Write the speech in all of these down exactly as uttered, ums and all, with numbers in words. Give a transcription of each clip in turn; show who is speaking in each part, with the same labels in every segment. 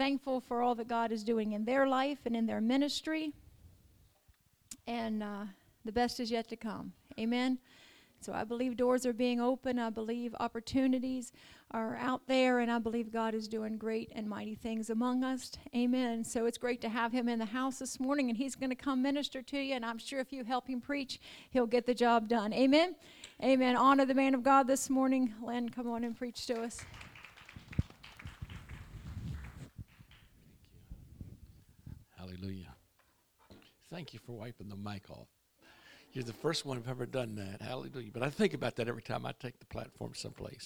Speaker 1: thankful for all that God is doing in their life and in their ministry. And uh, the best is yet to come. Amen. So I believe doors are being opened. I believe opportunities are out there. And I believe God is doing great and mighty things among us. Amen. So it's great to have him in the house this morning. And he's going to come minister to you. And I'm sure if you help him preach, he'll get the job done. Amen. Amen. Honor the man of God this morning. Len, come on and preach to us.
Speaker 2: Hallelujah. Thank you for wiping the mic off. You're the first one who've ever done that. Hallelujah. But I think about that every time I take the platform someplace.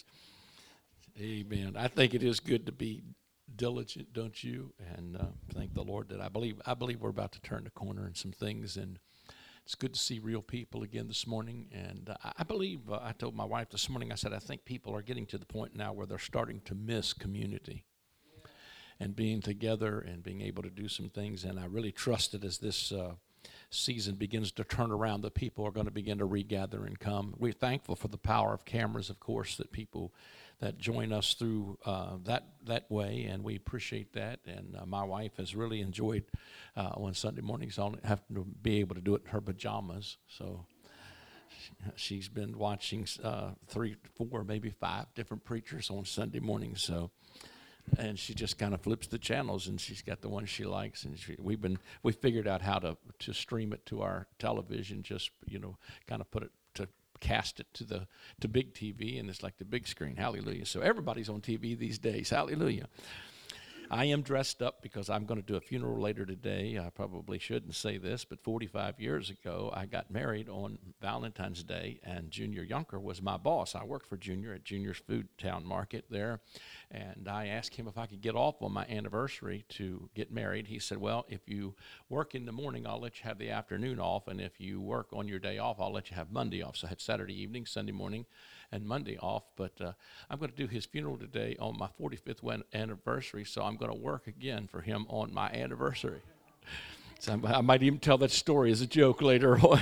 Speaker 2: Amen. I think it is good to be diligent, don't you? And uh, thank the Lord that I believe I believe we're about to turn the corner in some things. And it's good to see real people again this morning. And uh, I believe, uh, I told my wife this morning, I said, I think people are getting to the point now where they're starting to miss community and being together and being able to do some things. And I really trust that as this uh, season begins to turn around, that people are going to begin to regather and come. We're thankful for the power of cameras, of course, that people that join us through uh, that that way, and we appreciate that. And uh, my wife has really enjoyed uh, on Sunday mornings on having to be able to do it in her pajamas. So she's been watching uh, three, four, maybe five different preachers on Sunday mornings. So. And she just kind of flips the channels, and she's got the one she likes. And she, we've been we figured out how to to stream it to our television. Just you know, kind of put it to cast it to the to big T V, and it's like the big screen. Hallelujah! So everybody's on T V these days. Hallelujah! I am dressed up because I'm going to do a funeral later today. I probably shouldn't say this, but forty-five years ago, I got married on Valentine's Day, and Junior Yunker was my boss. I worked for Junior at Junior's Food Town Market there, and I asked him if I could get off on my anniversary to get married. He said, well, if you work in the morning, I'll let you have the afternoon off, and if you work on your day off, I'll let you have Monday off. So I had Saturday evening, Sunday morning, and Monday off, but uh, I'm going to do his funeral today on my forty-fifth anniversary, so I'm going to work again for him on my anniversary. So I might even tell that story as a joke later on.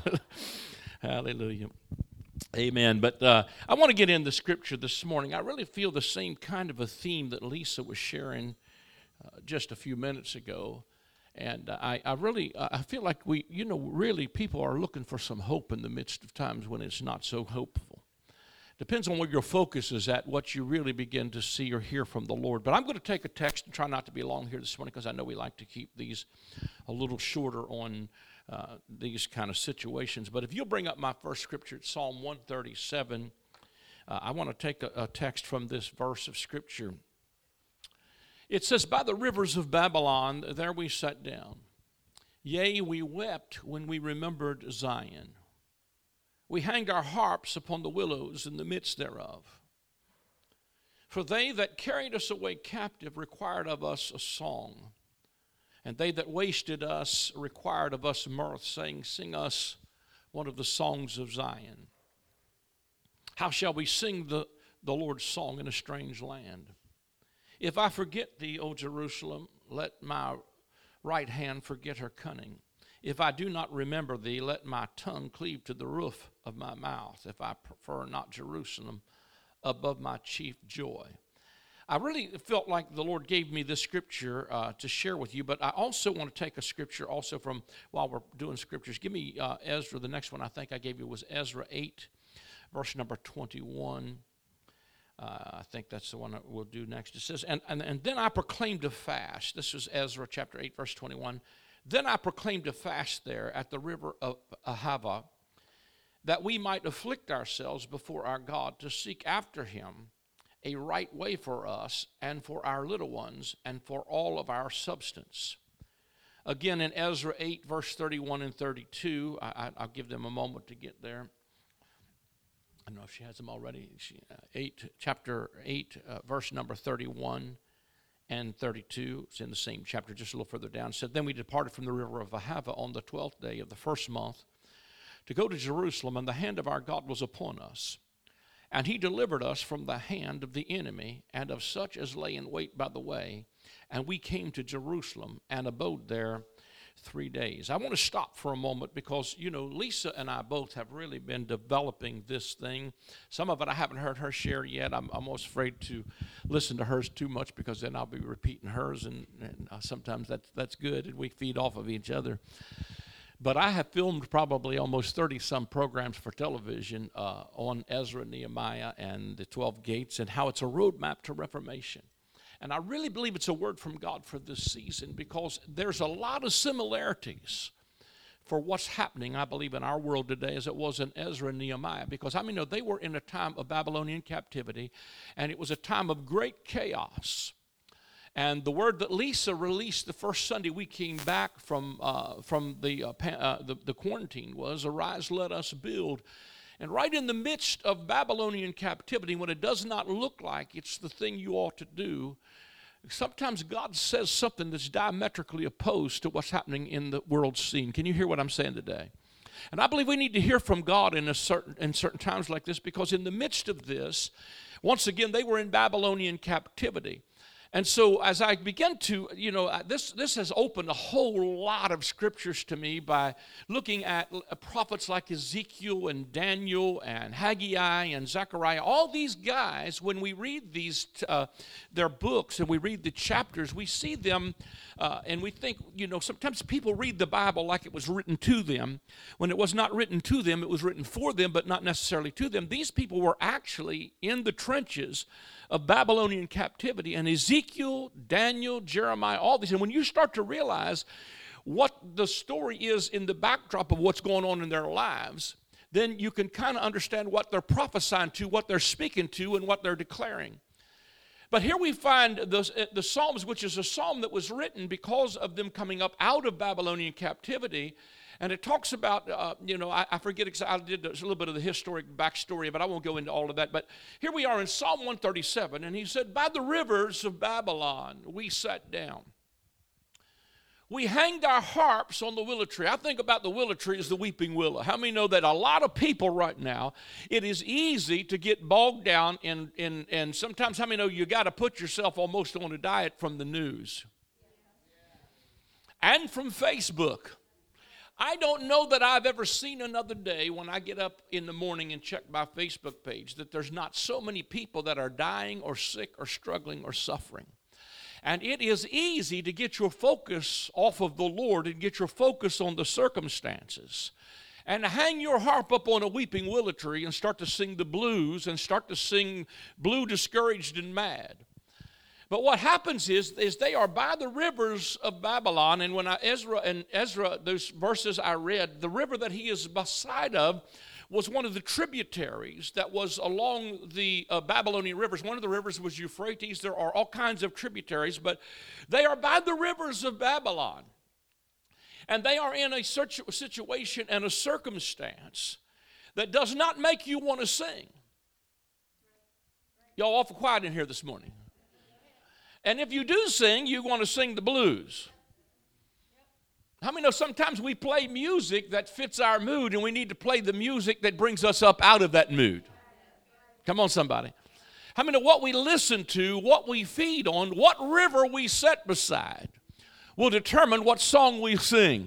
Speaker 2: Hallelujah. Amen. But uh, I want to get into Scripture this morning. I really feel the same kind of a theme that Lisa was sharing uh, just a few minutes ago. And I, I really, I feel like we, you know, really people are looking for some hope in the midst of times when it's not so hopeful. Depends on where your focus is at, what you really begin to see or hear from the Lord. But I'm going to take a text and try not to be long here this morning because I know we like to keep these a little shorter on uh, these kind of situations. But if you'll bring up my first scripture, it's Psalm one thirty-seven. Uh, I want to take a, a text from this verse of Scripture. It says, by the rivers of Babylon, there we sat down. Yea, we wept when we remembered Zion. We hanged our harps upon the willows in the midst thereof. For they that carried us away captive required of us a song, and they that wasted us required of us mirth, saying, sing us one of the songs of Zion. How shall we sing the, the Lord's song in a strange land? If I forget thee, O Jerusalem, let my right hand forget her cunning. If I do not remember thee, let my tongue cleave to the roof of my mouth, if I prefer not Jerusalem above my chief joy. I really felt like the Lord gave me this scripture uh, to share with you, but I also want to take a scripture also from, while we're doing scriptures, give me uh, Ezra. The next one I think I gave you was Ezra eight, verse number twenty-one. Uh, I think that's the one that we'll do next. It says, and, and, and then I proclaimed a fast. This is Ezra chapter eight, verse twenty-one. Then I proclaimed a fast there at the river of Ahava, that we might afflict ourselves before our God to seek after him a right way for us and for our little ones and for all of our substance. Again, in Ezra eight, verse thirty-one and thirty-two, I, I'll give them a moment to get there. I don't know if she has them already. She, uh, eight, chapter eight, uh, verse number thirty-one and thirty-two. It's in the same chapter, just a little further down. It said, then we departed from the river of Ahava on the twelfth day of the first month to go to Jerusalem, and the hand of our God was upon us. And he delivered us from the hand of the enemy and of such as lay in wait by the way. And we came to Jerusalem and abode there three days. I want to stop for a moment because, you know, Lisa and I both have really been developing this thing. Some of it I haven't heard her share yet. I'm, I'm almost afraid to listen to hers too much because then I'll be repeating hers, and, and uh, sometimes that's, that's good, and we feed off of each other. But I have filmed probably almost thirty-some programs for television uh, on Ezra, Nehemiah, and the twelve gates, and how it's a roadmap to Reformation. And I really believe it's a word from God for this season because there's a lot of similarities for what's happening, I believe, in our world today as it was in Ezra and Nehemiah. Because, I mean, no, they were in a time of Babylonian captivity, and it was a time of great chaos. And the word that Lisa released the first Sunday we came back from uh, from the, uh, uh, the the quarantine was, "Arise, let us build." And right in the midst of Babylonian captivity, when it does not look like it's the thing you ought to do, sometimes God says something that's diametrically opposed to what's happening in the world scene. Can you hear what I'm saying today? And I believe we need to hear from God in a certain in certain times like this, because in the midst of this, once again, they were in Babylonian captivity. And so as I begin to, you know, this, this has opened a whole lot of scriptures to me by looking at prophets like Ezekiel and Daniel and Haggai and Zechariah. All these guys, when we read these, uh, their books and we read the chapters, we see them uh, and we think, you know, sometimes people read the Bible like it was written to them. When it was not written to them, it was written for them, but not necessarily to them. These people were actually in the trenches of Babylonian captivity, and Ezekiel, Daniel, Jeremiah, all these. And when you start to realize what the story is in the backdrop of what's going on in their lives, then you can kind of understand what they're prophesying to, what they're speaking to, and what they're declaring. But here we find the, the Psalms, which is a psalm that was written because of them coming up out of Babylonian captivity. And it talks about, uh, you know, I, I forget exactly, I did a little bit of the historic backstory, but I won't go into all of that. But here we are in Psalm one thirty-seven, and he said, "By the rivers of Babylon we sat down. We hanged our harps on the willow tree." I think about the willow tree as the weeping willow. How many know that a lot of people right now, it is easy to get bogged down in, in and sometimes, how many know you got to put yourself almost on a diet from the news and from Facebook. I don't know that I've ever seen another day when I get up in the morning and check my Facebook page that there's not so many people that are dying or sick or struggling or suffering. And it is easy to get your focus off of the Lord and get your focus on the circumstances and hang your harp up on a weeping willow tree and start to sing the blues and start to sing Blue, Discouraged, and Mad. But what happens is, is they are by the rivers of Babylon, and when I, Ezra and Ezra, those verses I read, the river that he is beside of was one of the tributaries that was along the uh, Babylonian rivers. One of the rivers was Euphrates. There are all kinds of tributaries, but they are by the rivers of Babylon. And they are in a situation and a circumstance that does not make you want to sing. Y'all awful quiet in here this morning. And if you do sing, you want to sing the blues. How many know sometimes we play music that fits our mood, and we need to play the music that brings us up out of that mood? Come on, somebody. How many know what we listen to, what we feed on, what river we sit beside will determine what song we sing?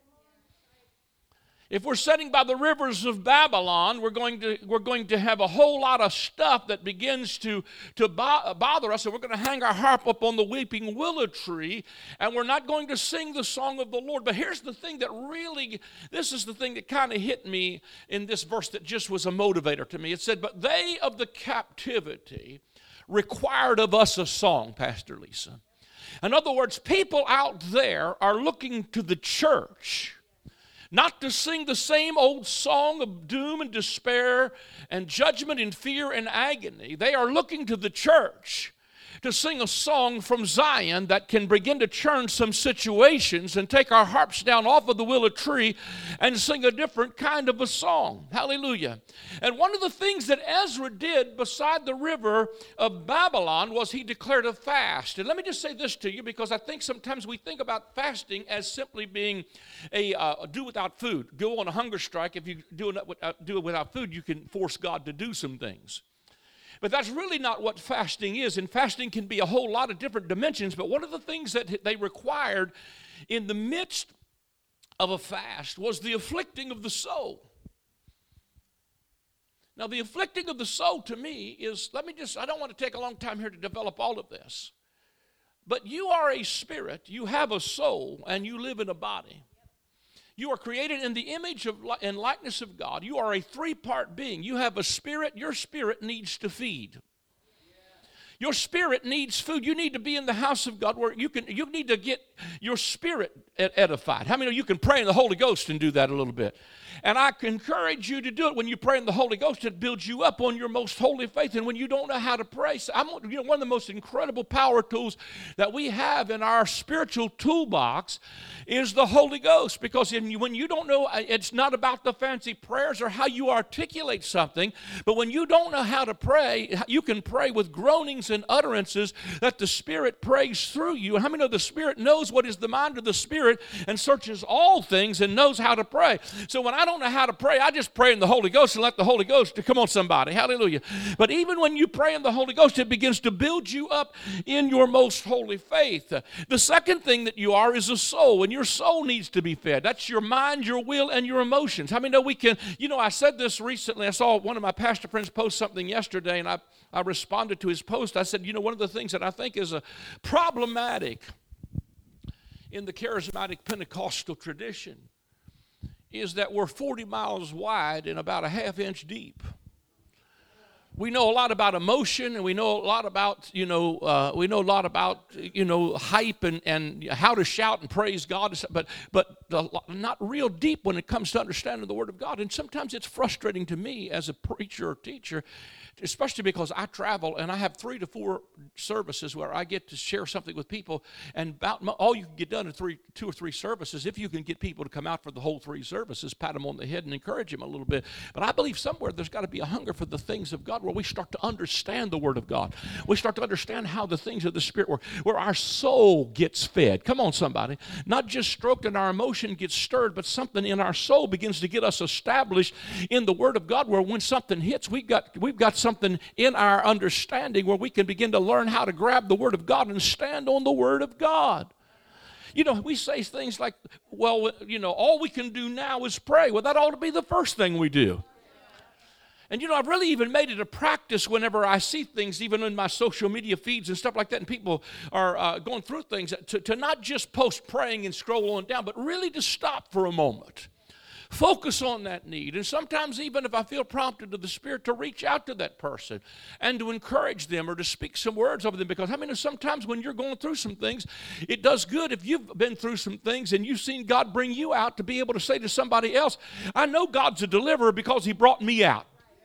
Speaker 2: If we're sitting by the rivers of Babylon, we're going to, we're going to have a whole lot of stuff that begins to, to bo- bother us, and we're going to hang our harp up on the weeping willow tree, and we're not going to sing the song of the Lord. But here's the thing that really, this is the thing that kind of hit me in this verse that just was a motivator to me. It said, "But they of the captivity required of us a song," Pastor Lisa. In other words, people out there are looking to the church not to sing the same old song of doom and despair and judgment and fear and agony. They are looking to the church to sing a song from Zion that can begin to churn some situations and take our harps down off of the willow tree and sing a different kind of a song. Hallelujah. And one of the things that Ezra did beside the river of Babylon was he declared a fast. And let me just say this to you, because I think sometimes we think about fasting as simply being a uh, do without food. Go on a hunger strike. If you do it without, do it without food, you can force God to do some things. But that's really not what fasting is. And fasting can be a whole lot of different dimensions. But one of the things that they required in the midst of a fast was the afflicting of the soul. Now, the afflicting of the soul to me is, let me just, I don't want to take a long time here to develop all of this. But you are a spirit, you have a soul, and you live in a body. You are created in the image of and likeness of God. You are a three-part being. You have a spirit. Your spirit needs to feed. Your spirit needs food. You need to be in the house of God where you can. You need to get your spirit edified. How many of you can pray in the Holy Ghost and do that a little bit? And I encourage you to do it when you pray in the Holy Ghost. It builds you up on your most holy faith. And when you don't know how to pray, I'm, you know, one of the most incredible power tools that we have in our spiritual toolbox is the Holy Ghost. Because in, when you don't know, it's not about the fancy prayers or how you articulate something. But when you don't know how to pray, you can pray with groanings and utterances that the Spirit prays through you. And how many know the Spirit knows what is the mind of the Spirit and searches all things and knows how to pray? So when I don't know how to pray, I just pray in the Holy Ghost and let the Holy Ghost, come on somebody, hallelujah. But even when you pray in the Holy Ghost, it begins to build you up in your most holy faith. The second thing that you are is a soul, and your soul needs to be fed. That's your mind, your will, and your emotions. How many know we can, you know, I said this recently. I saw one of my pastor friends post something yesterday, and I, I responded to his post. I said, you know, one of the things that I think is a problematic in the charismatic Pentecostal tradition is that we're forty miles wide and about a half inch deep. We know a lot about emotion, and we know a lot about, you know, uh, we know a lot about, you know, hype and, and how to shout and praise God, but but the, not real deep when it comes to understanding the Word of God. And sometimes it's frustrating to me as a preacher or teacher, especially because I travel and I have three to four services where I get to share something with people, and about all you can get done in three, two or three services, if you can get people to come out for the whole three services, pat them on the head and encourage them a little bit. But I believe somewhere there's got to be a hunger for the things of God, where we start to understand the Word of God. We start to understand how the things of the Spirit work, where our soul gets fed. Come on, somebody. Not just stroked and our emotion gets stirred, but something in our soul begins to get us established in the Word of God, where when something hits, we've got, we've got something in our understanding where we can begin to learn how to grab the Word of God and stand on the Word of God. You know, we say things like, well, you know, all we can do now is pray. Well, that ought to be the first thing we do. And, you know, I've really even made it a practice whenever I see things, even in my social media feeds and stuff like that, and people are uh, going through things, to, to not just post praying and scroll on down, but really to stop for a moment. Focus on that need. And sometimes even if I feel prompted to the Spirit, to reach out to that person and to encourage them or to speak some words over them. Because I mean, sometimes when you're going through some things, it does good if you've been through some things and you've seen God bring you out, to be able to say to somebody else, I know God's a deliverer because He brought me out.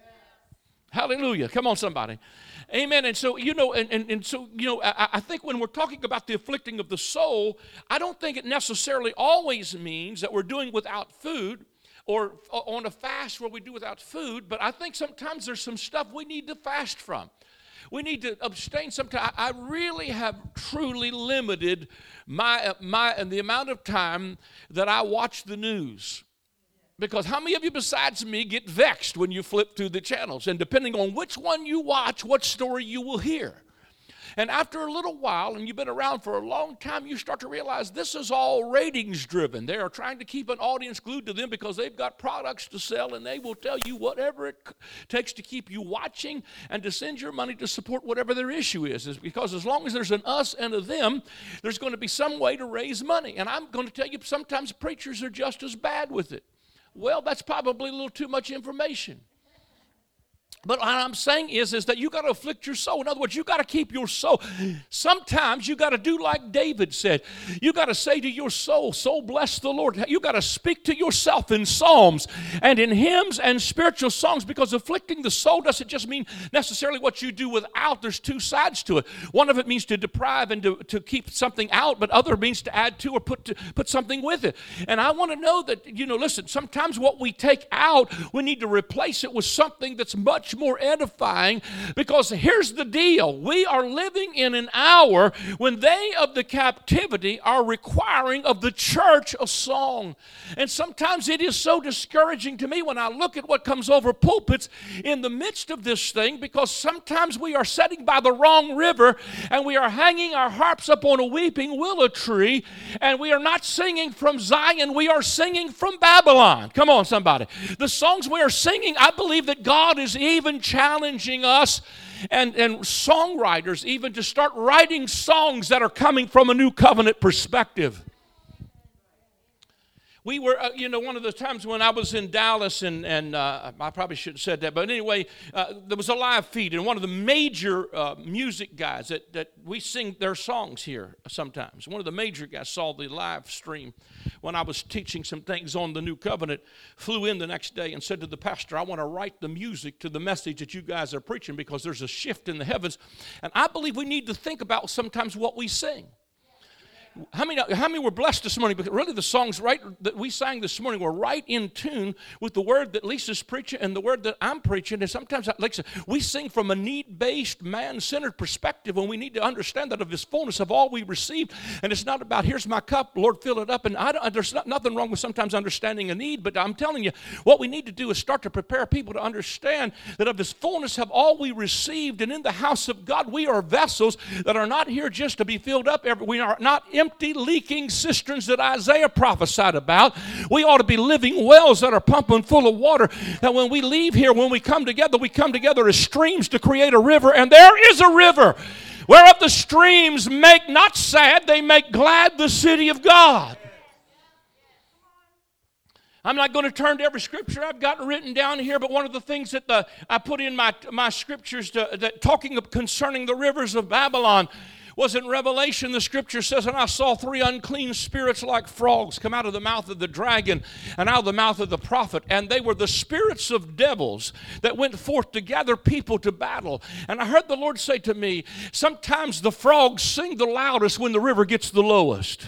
Speaker 2: Hallelujah. Come on, somebody. Amen. And so, you know, and, and, and so, you know, I, I think when we're talking about the afflicting of the soul, I don't think it necessarily always means that we're doing without food, or on a fast where we do without food, but I think sometimes there's some stuff we need to fast from. We need to abstain sometimes. I really have truly limited my, my, and the amount of time that I watch the news. Because how many of you besides me get vexed when you flip through the channels? And depending on which one you watch, what story you will hear. And after a little while, and you've been around for a long time, you start to realize this is all ratings driven. They are trying to keep an audience glued to them because they've got products to sell, and they will tell you whatever it takes to keep you watching and to send your money to support whatever their issue is. Is because as long as there's an us and a them, there's going to be some way to raise money. And I'm going to tell you, sometimes preachers are just as bad with it. Well, that's probably a little too much information. But what I'm saying is, is that you got to afflict your soul. In other words, you got to keep your soul. Sometimes you got to do like David said. You got to say to your soul, soul bless the Lord. You got to speak to yourself in psalms and in hymns and spiritual songs, because afflicting the soul doesn't just mean necessarily what you do without. There's two sides to it. One of it means to deprive and to, to keep something out, but other means to add to or put to, put something with it. And I want to know that, you know, listen, sometimes what we take out, we need to replace it with something that's much much more edifying, because here's the deal. We are living in an hour when they of the captivity are requiring of the church a song. And sometimes it is so discouraging to me when I look at what comes over pulpits in the midst of this thing, because sometimes we are sitting by the wrong river and we are hanging our harps up on a weeping willow tree, and we are not singing from Zion, we are singing from Babylon. Come on, somebody. The songs we are singing, I believe that God is even challenging us and, and songwriters even to start writing songs that are coming from a new covenant perspective. We were, uh, you know, one of the times when I was in Dallas, and, and uh, I probably shouldn't have said that, but anyway, uh, there was a live feed, and one of the major uh, music guys that, that we sing their songs here sometimes, one of the major guys saw the live stream when I was teaching some things on the New Covenant, flew in the next day and said to the pastor, I want to write the music to the message that you guys are preaching, because there's a shift in the heavens, and I believe we need to think about sometimes what we sing. How many, how many were blessed this morning? Because really the songs right that we sang this morning were right in tune with the word that Lisa's preaching and the word that I'm preaching. And sometimes, like I said, we sing from a need-based, man-centered perspective when we need to understand that of His fullness of all we received. And it's not about, here's my cup, Lord, fill it up. And I don't, there's not, nothing wrong with sometimes understanding a need, but I'm telling you, what we need to do is start to prepare people to understand that of His fullness of all we received. And in the house of God, we are vessels that are not here just to be filled up. Every, we are not empty, leaking cisterns that Isaiah prophesied about. We ought to be living wells that are pumping full of water, that when we leave here, when we come together, we come together as streams to create a river, and there is a river whereof the streams make not sad, they make glad the city of God. I'm not going to turn to every scripture I've got written down here, but one of the things that the, I put in my, my scriptures to, that talking of concerning the rivers of Babylon was in Revelation. The scripture says, and I saw three unclean spirits like frogs come out of the mouth of the dragon and out of the mouth of the prophet, and they were the spirits of devils that went forth to gather people to battle. And I heard the Lord say to me, sometimes the frogs sing the loudest when the river gets the lowest.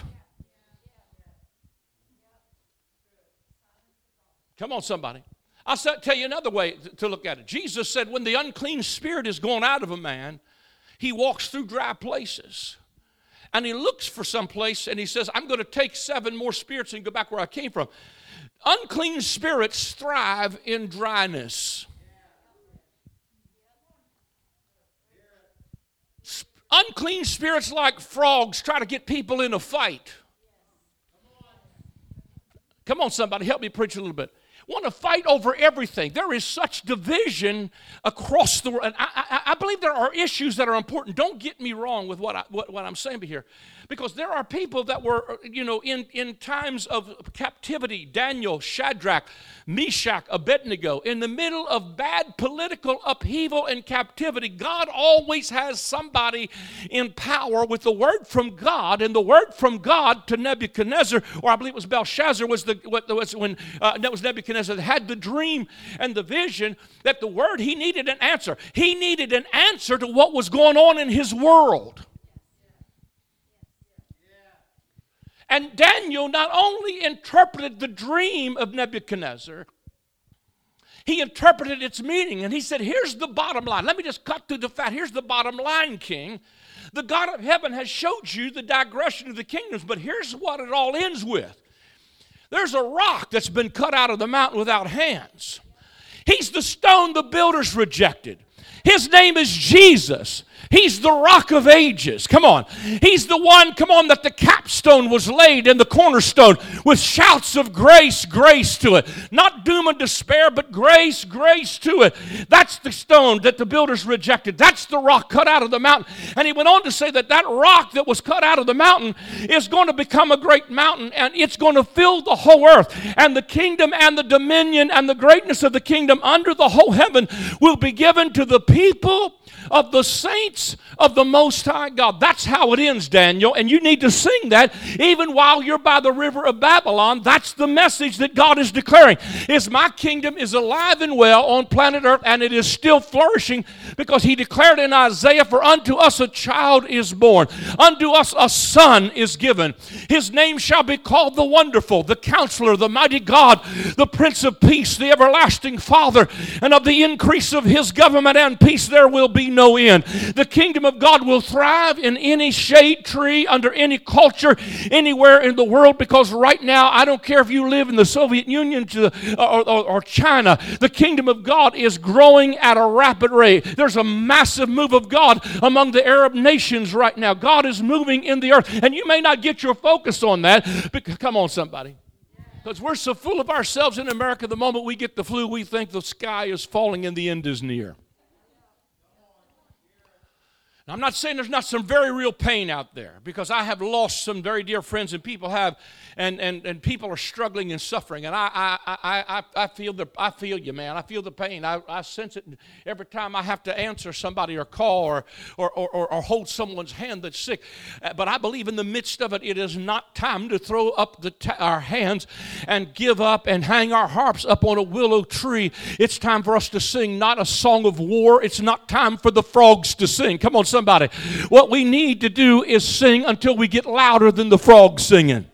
Speaker 2: Come on, somebody. I'll tell you another way to look at it. Jesus said when the unclean spirit is gone out of a man, he walks through dry places. And he looks for some place, and he says, I'm going to take seven more spirits and go back where I came from. Unclean spirits thrive in dryness. Unclean spirits like frogs try to get people in a fight. Come on, somebody, help me preach a little bit. Want to fight over everything. There is such division across the world. And I, I, I believe there are issues that are important. Don't get me wrong with what, I, what, what I'm saying here. Because there are people that were, you know, in, in times of captivity, Daniel, Shadrach, Meshach, Abednego, in the middle of bad political upheaval and captivity, God always has somebody in power with the word from God, and the word from God to Nebuchadnezzar, or I believe it was Belshazzar, was the what was when uh, that was Nebuchadnezzar that had the dream and the vision that the word, he needed an answer. He needed an answer to what was going on in his world. And Daniel not only interpreted the dream of Nebuchadnezzar, he interpreted its meaning. And he said, here's the bottom line. Let me just cut through the fat. Here's the bottom line, king. The God of heaven has showed you the digression of the kingdoms, but here's what it all ends with. There's a rock that's been cut out of the mountain without hands. He's the stone the builders rejected. His name is Jesus. He's the rock of ages. Come on. He's the one, come on, that the capstone was laid in the cornerstone with shouts of grace, grace to it. Not doom and despair, but grace, grace to it. That's the stone that the builders rejected. That's the rock cut out of the mountain. And he went on to say that that rock that was cut out of the mountain is going to become a great mountain, and it's going to fill the whole earth. And the kingdom and the dominion and the greatness of the kingdom under the whole heaven will be given to the people of the saints of the Most High God. That's how it ends, Daniel, and you need to sing that even while you're by the river of Babylon. That's the message that God is declaring, is my kingdom is alive and well on planet earth, and it is still flourishing, because he declared in Isaiah, for unto us a child is born, unto us a son is given. His name shall be called the Wonderful, the Counselor, the Mighty God, the Prince of Peace, the Everlasting Father, and of the increase of his government and peace there will be no end. The kingdom of God will thrive in any shade tree, under any culture, anywhere in the world, because right now, I don't care if you live in the Soviet Union to, or, or, or China, the kingdom of God is growing at a rapid rate. There's a massive move of God among the Arab nations right now. God is moving in the earth, and you may not get your focus on that, but come on, somebody. Because we're so full of ourselves in America, the moment we get the flu, we think the sky is falling and the end is near. Now, I'm not saying there's not some very real pain out there, because I have lost some very dear friends, and people have, and and, and people are struggling and suffering, and I I I I, I feel the I feel you, man. I feel the pain. I, I sense it every time I have to answer somebody or call or or, or or or hold someone's hand that's sick. But I believe in the midst of it, it is not time to throw up the ta- our hands and give up and hang our harps up on a willow tree. It's time for us to sing not a song of war. It's not time for the frogs to sing. Come on, somebody. What we need to do is sing until we get louder than the frogs singing.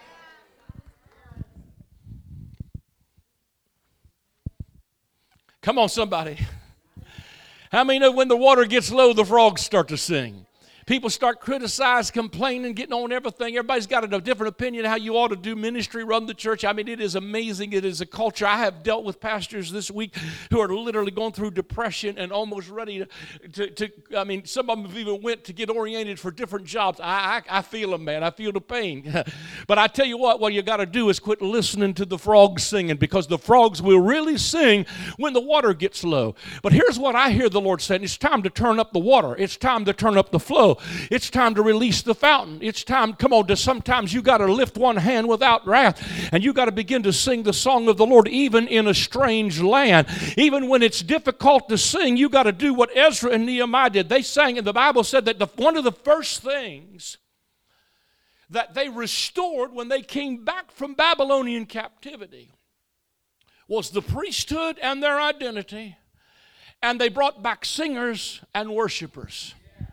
Speaker 2: Come on, somebody. How many know when the water gets low, the frogs start to sing? People start criticizing, complaining, getting on everything. Everybody's got a different opinion how you ought to do ministry, run the church. I mean, it is amazing. It is a culture. I have dealt with pastors this week who are literally going through depression and almost ready to, to, to I mean, some of them have even went to get oriented for different jobs. I, I, I feel them, man. I feel the pain. But I tell you what, what you got to do is quit listening to the frogs singing, because the frogs will really sing when the water gets low. But here's what I hear the Lord saying. It's time to turn up the water. It's time to turn up the flow. It's time to release the fountain. It's time, come on, to sometimes you got to lift one hand without wrath, and you got to begin to sing the song of the Lord even in a strange land. Even when it's difficult to sing, you got to do what Ezra and Nehemiah did. They sang, and the Bible said that the, one of the first things that they restored when they came back from Babylonian captivity was the priesthood and their identity, and they brought back singers and worshipers.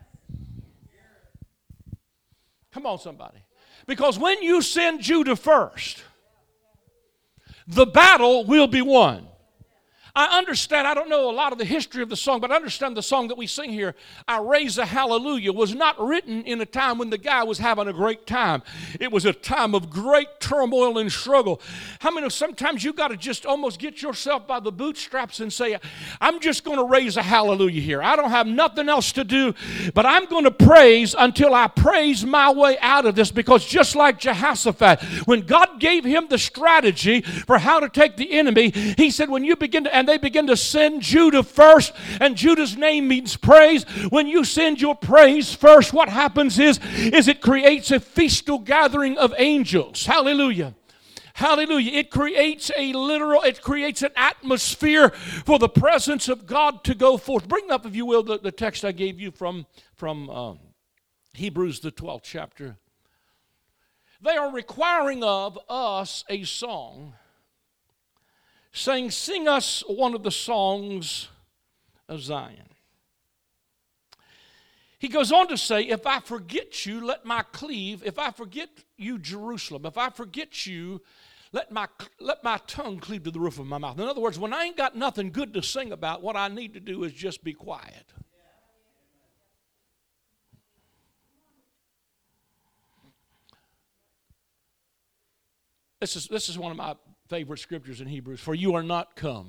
Speaker 2: Come on, somebody. Because when you send Judah first, the battle will be won. I understand, I don't know a lot of the history of the song, but I understand the song that we sing here, I Raise a Hallelujah, was not written in a time when the guy was having a great time. It was a time of great turmoil and struggle. How many know sometimes you got to just almost get yourself by the bootstraps and say, I'm just going to raise a hallelujah here. I don't have nothing else to do, but I'm going to praise until I praise my way out of this, because just like Jehoshaphat, when God gave him the strategy for how to take the enemy, he said, when you begin to, and they begin to send Judah first, and Judah's name means praise. When you send your praise first, what happens is, is it creates a feastal gathering of angels. Hallelujah. Hallelujah. It creates a literal, it creates an atmosphere for the presence of God to go forth. Bring up, if you will, the, the text I gave you from, from um, Hebrews, the twelfth chapter. They are requiring of us a song, saying, sing us one of the songs of Zion. He goes on to say, if I forget you, let my cleave, if I forget you, Jerusalem, if I forget you, let my, let my tongue cleave to the roof of my mouth. In other words, when I ain't got nothing good to sing about, what I need to do is just be quiet. This is, this is one of my favorite scriptures in Hebrews. For you are not come.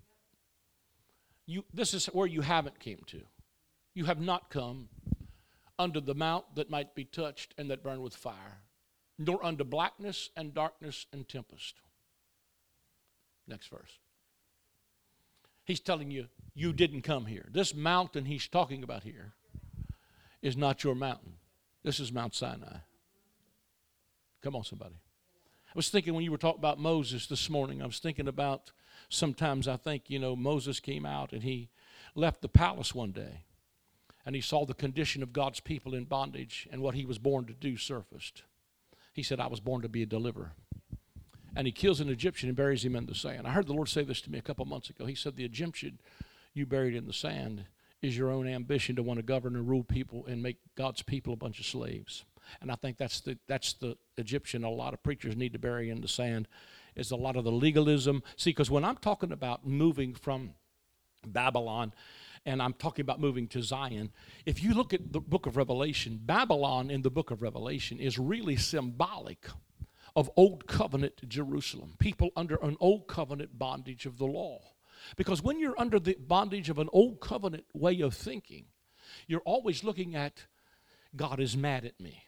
Speaker 2: You, this is where you haven't came to. You have not come unto the mount that might be touched and that burned with fire, nor unto blackness and darkness and tempest. Next verse. He's telling you, you didn't come here. This mountain he's talking about here is not your mountain. This is Mount Sinai. Come on, somebody. I was thinking when you were talking about Moses this morning, I was thinking about sometimes I think, you know, Moses came out and he left the palace one day. and he saw the condition of God's people in bondage, and what he was born to do surfaced. He said, I was born to be a deliverer. And he kills an Egyptian and buries him in the sand. I heard the Lord say this to me a couple months ago. He said, the Egyptian you buried in the sand is your own ambition to want to govern and rule people and make God's people a bunch of slaves. And I think that's the that's the Egyptian a lot of preachers need to bury in the sand, is a lot of the legalism. See, because when I'm talking about moving from Babylon, and I'm talking about moving to Zion, if you look at the book of Revelation, Babylon in the book of Revelation is really symbolic of old covenant Jerusalem, people under an old covenant bondage of the law. Because when you're under the bondage of an old covenant way of thinking, you're always looking at, God is mad at me.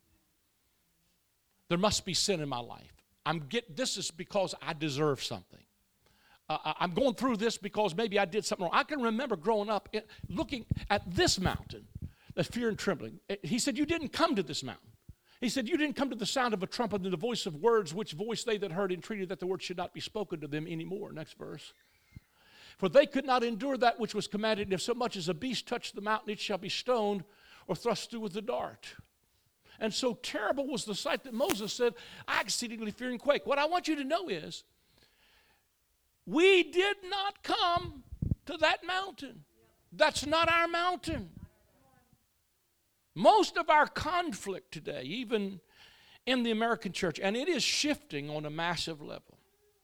Speaker 2: There must be sin in my life. I'm get this is because I deserve something. Uh, I'm going through this because maybe I did something wrong. I can remember growing up it, looking at this mountain, the fear and trembling. He said, you didn't come to this mountain. He said, you didn't come to the sound of a trumpet and the voice of words, which voice they that heard entreated that the word should not be spoken to them anymore. Next verse. For they could not endure that which was commanded, and if so much as a beast touch the mountain, it shall be stoned or thrust through with a dart. And so terrible was the sight that Moses said, I exceedingly fear and quake. What I want you to know is, we did not come to that mountain. That's not our mountain. Most of our conflict today, even in the American church, and it is shifting on a massive level,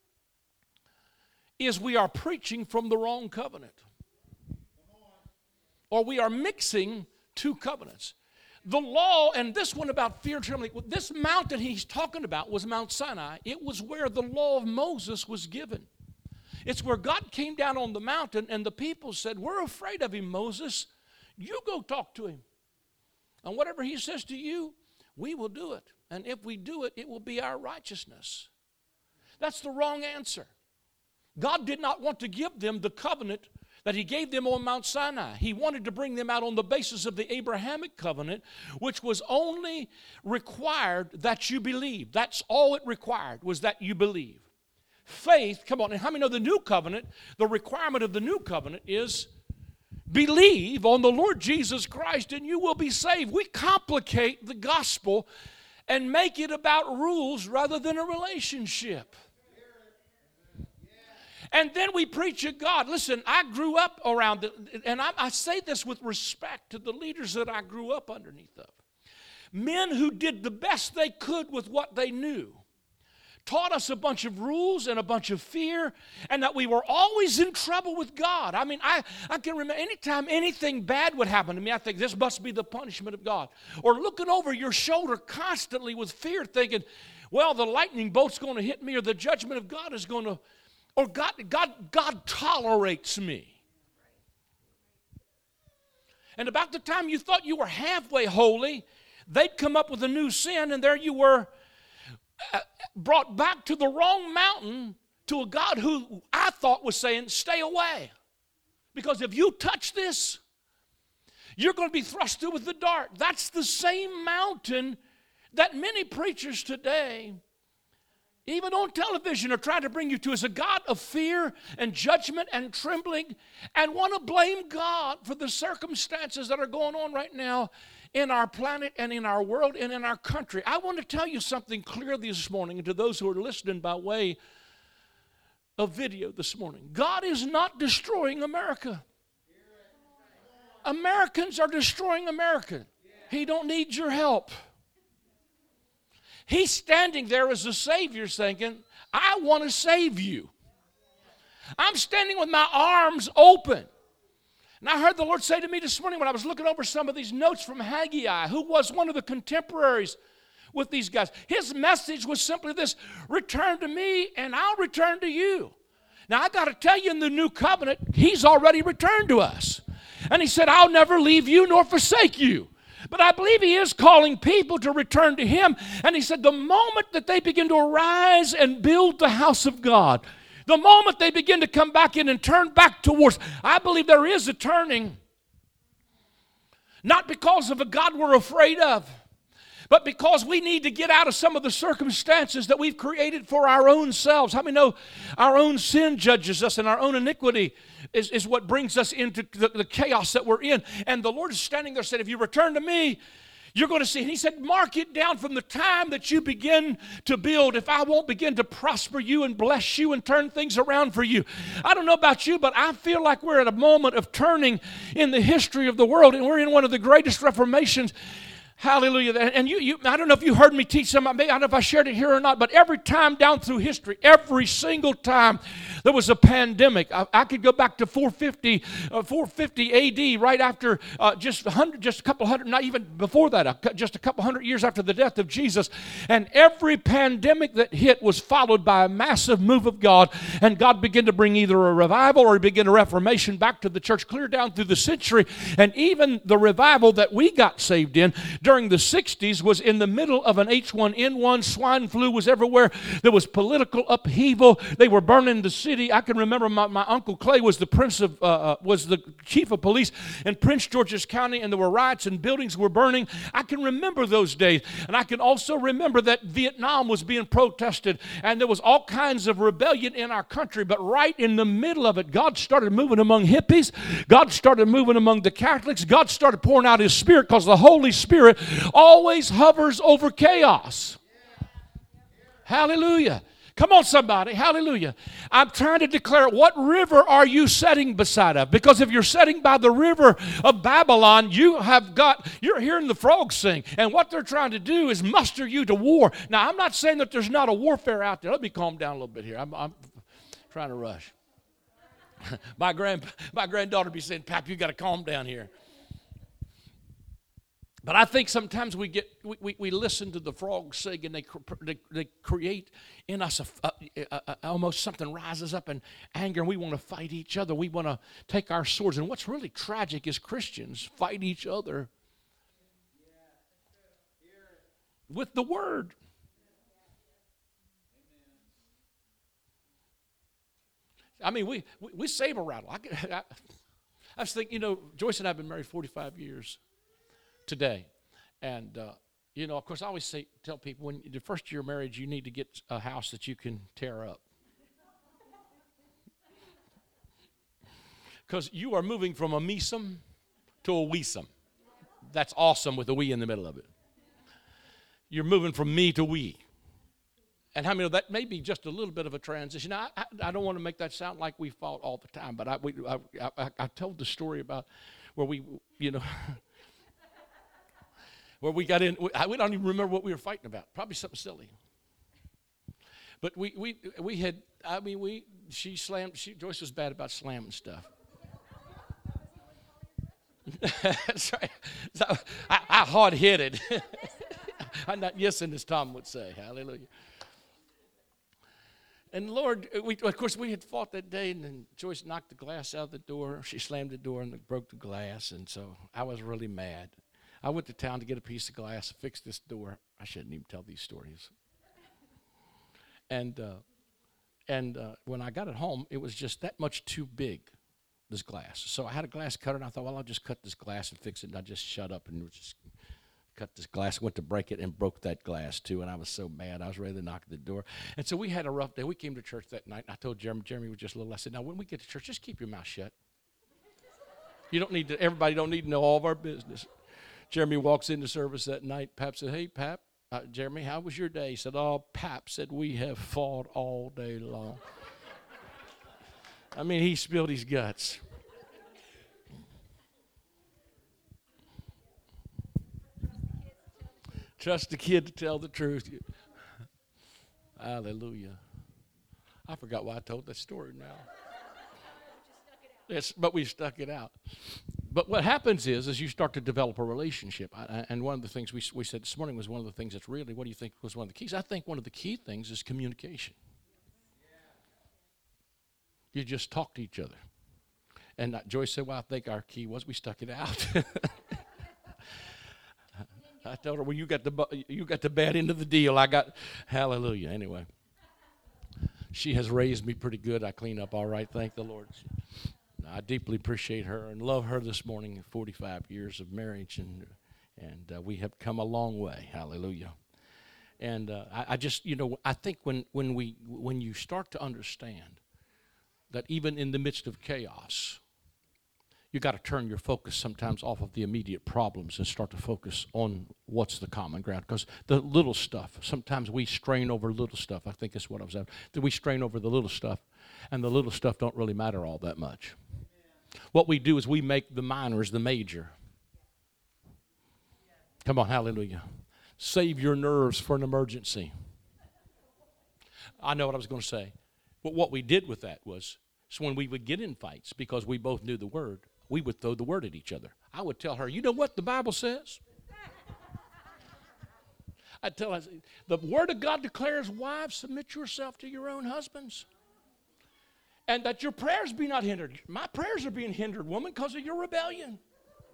Speaker 2: is we are preaching from the wrong covenant. Or we are mixing two covenants. The law, and this one about fear and trembling, this mountain he's talking about was Mount Sinai. It was where the law of Moses was given. It's where God came down on the mountain and the people said, we're afraid of him, Moses. You go talk to him. And whatever he says to you, we will do it. And if we do it, it will be our righteousness. That's the wrong answer. God did not want to give them the covenant that he gave them on Mount Sinai. He wanted to bring them out on the basis of the Abrahamic covenant, which was only required that you believe. That's all it required, was that you believe. Faith, come on, and how many know the new covenant, the requirement of the new covenant is believe on the Lord Jesus Christ and you will be saved. We complicate the gospel and make it about rules rather than a relationship. And then we preach a God. Listen, I grew up around, the, and I, I say this with respect to the leaders that I grew up underneath of. Men who did the best they could with what they knew. Taught us a bunch of rules and a bunch of fear, and that we were always in trouble with God. I mean, I, I can remember anytime anything bad would happen to me, I think this must be the punishment of God. Or looking over your shoulder constantly with fear, thinking, well, the lightning bolt's going to hit me, or the judgment of God is going to, or God, God, God tolerates me. And about the time you thought you were halfway holy, they'd come up with a new sin, and there you were, brought back to the wrong mountain, to a God who I thought was saying, stay away. Because if you touch this, you're going to be thrust through with the dart. That's the same mountain that many preachers today, even on television, are trying to bring you to, as a God of fear and judgment and trembling, and want to blame God for the circumstances that are going on right now in our planet and in our world and in our country. I want to tell you something clearly this morning, and to those who are listening by way of video this morning. God is not destroying America. Americans are destroying America. He don't need your help. He's standing there as a Savior thinking, I want to save you. I'm standing with my arms open. And I heard the Lord say to me this morning when I was looking over some of these notes from Haggai, who was one of the contemporaries with these guys. His message was simply this: return to me and I'll return to you. Now I got to tell you, in the new covenant, he's already returned to us. And he said, I'll never leave you nor forsake you. But I believe he is calling people to return to him. And he said the moment that they begin to arise and build the house of God, the moment they begin to come back in and turn back towards, I believe there is a turning. Not because of a God we're afraid of, but because we need to get out of some of the circumstances that we've created for our own selves. How many know our own sin judges us, and our own iniquity is, is what brings us into the, the chaos that we're in? And the Lord is standing there saying, if you return to me, you're going to see. And he said, mark it down from the time that you begin to build. If I won't begin to prosper you and bless you and turn things around for you. I don't know about you, but I feel like we're at a moment of turning in the history of the world, and we're in one of the greatest reformations. Hallelujah. And you, you, I don't know if you heard me teach some, I don't know if I shared it here or not, but every time down through history, every single time there was a pandemic, I, I could go back to four fifty, uh, four fifty A D, right after uh, just a hundred, just a couple hundred, not even before that, a, just a couple hundred years after the death of Jesus. And every pandemic that hit was followed by a massive move of God, and God began to bring either a revival or he began a reformation back to the church clear down through the century. And even the revival that we got saved in during the sixties was in the middle of an H one N one. Swine flu was everywhere. There was political upheaval. They were burning the city. I can remember my, my Uncle Clay was the prince of, uh, was the chief of police in Prince George's County, and there were riots and buildings were burning. I can remember those days. And I can also remember that Vietnam was being protested, and there was all kinds of rebellion in our country. But right in the middle of it, God started moving among hippies. God started moving among the Catholics. God started pouring out his Spirit, because the Holy Spirit always hovers over chaos. Hallelujah. Come on, somebody. Hallelujah. I'm trying to declare, what river are you setting beside of? Because if you're setting by the river of Babylon, you have got, you're hearing the frogs sing. And what they're trying to do is muster you to war. Now, I'm not saying that there's not a warfare out there. Let me calm down a little bit here. I'm, I'm trying to rush. my grand, my granddaughter be saying, Pap, you got to calm down here. But I think sometimes we get we, we, we listen to the frogs sing, and they they, they create in us a, a, a, a, almost something rises up in anger, and we want to fight each other. We want to take our swords. And what's really tragic is Christians fight each other with the word. I mean, we we, we saber rattle. I, I, I was thinking, you know, Joyce and I have been married forty-five years. Today, and uh, you know, of course, I always say, tell people, when the first year of marriage, you need to get a house that you can tear up, because you are moving from a mesum to a weesum. That's awesome with a we in the middle of it. You're moving from me to we, and how many of that may be just a little bit of a transition. Now, I, I, I don't want to make that sound like we fought all the time, but I, we, I, I, I told the story about where we, you know. Where we got in, we, we don't even remember what we were fighting about. Probably something silly. But we we we had, I mean, we, she slammed, she, Joyce was bad about slamming stuff. That's right. So I, I hard-headed. I'm not yesing, as Tom would say. Hallelujah. And Lord, we, of course, we had fought that day, and then Joyce knocked the glass out of the door. She slammed the door and broke the glass, and so I was really mad. I went to town to get a piece of glass, fix this door. I shouldn't even tell these stories. And uh, and uh, when I got it home, it was just that much too big, this glass. So I had a glass cutter, and I thought, well, I'll just cut this glass and fix it. And I just shut up and just cut this glass. Went to break it and broke that glass, too. And I was so mad. I was ready to knock at the door. And so we had a rough day. We came to church that night, and I told Jeremy, Jeremy was just a little, I said, now, when we get to church, just keep your mouth shut. You don't need to, everybody don't need to know all of our business. Jeremy walks into service that night. Pap said, hey, Pap, uh, Jeremy, how was your day? He said, oh, Pap said, we have fought all day long. I mean, he spilled his guts. Trust the kid to tell the truth. Hallelujah. I forgot why I told that story now. Yes, but we stuck it out. But what happens is, is you start to develop a relationship. I, and one of the things we, we said this morning was one of the things that's really, what do you think was one of the keys? I think one of the key things is communication. You just talk to each other. And uh, Joyce said, well, I think our key was we stuck it out. I told her, well, you got the you got the bad end of the deal. I got, hallelujah. Anyway, she has raised me pretty good. I clean up all right, thank the Lord. I deeply appreciate her and love her this morning, forty-five years of marriage, and And uh, we have come a long way. Hallelujah. And uh, I, I just, you know, I think when, when, we, when you start to understand that even in the midst of chaos, you got to turn your focus sometimes off of the immediate problems and start to focus on what's the common ground. Because the little stuff, sometimes we strain over little stuff. I think that's what I was after. That we strain over the little stuff, and the little stuff don't really matter all that much. What we do is we make the minors the major. Come on, hallelujah. Save your nerves for an emergency. I know what I was going to say. But what we did with that was, so when we would get in fights, because we both knew the word, we would throw the word at each other. I would tell her, you know what the Bible says? I'd tell her, the word of God declares, wives, submit yourself to your own husbands. And that your prayers be not hindered. My prayers are being hindered, woman, because of your rebellion.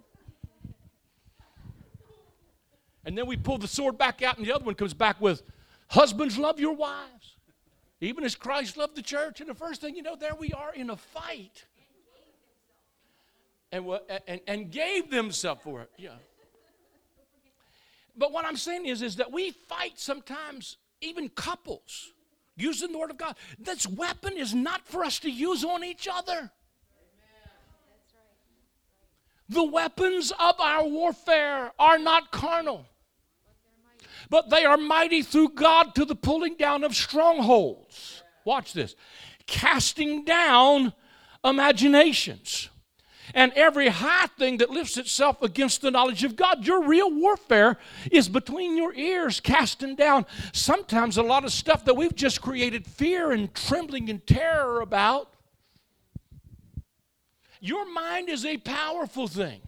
Speaker 2: And then we pull the sword back out, and the other one comes back with, husbands, love your wives, even as Christ loved the church. And the first thing you know, there we are in a fight. And, and, and gave themselves for it. Yeah. But what I'm saying is, is that we fight sometimes, even couples, using the word of God. This weapon is not for us to use on each other. The weapons of our warfare are not carnal, but they are mighty through God to the pulling down of strongholds. Watch this. Casting down imaginations and every high thing that lifts itself against the knowledge of God. Your real warfare is between your ears, casting down sometimes a lot of stuff that we've just created fear and trembling and terror about. Your mind is a powerful thing.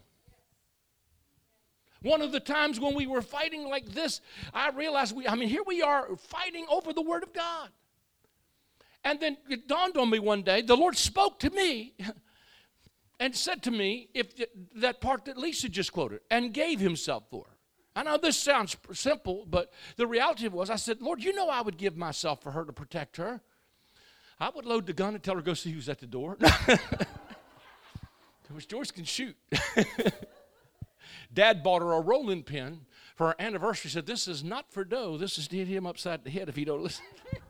Speaker 2: One of the times when we were fighting like this, I realized, we, I mean, here we are fighting over the Word of God. And then it dawned on me one day, the Lord spoke to me and said to me, if that part that Lisa just quoted, and gave himself for her. I know this sounds simple, but the reality was, I said, Lord, you know I would give myself for her to protect her. I would load the gun and tell her to go see who's at the door. Because Joyce can shoot. Dad bought her a rolling pin for her anniversary. He said, this is not for dough. This is to hit him upside the head if he don't listen.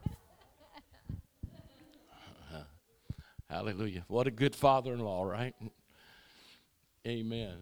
Speaker 2: uh, hallelujah. What a good father-in-law, right? Amen.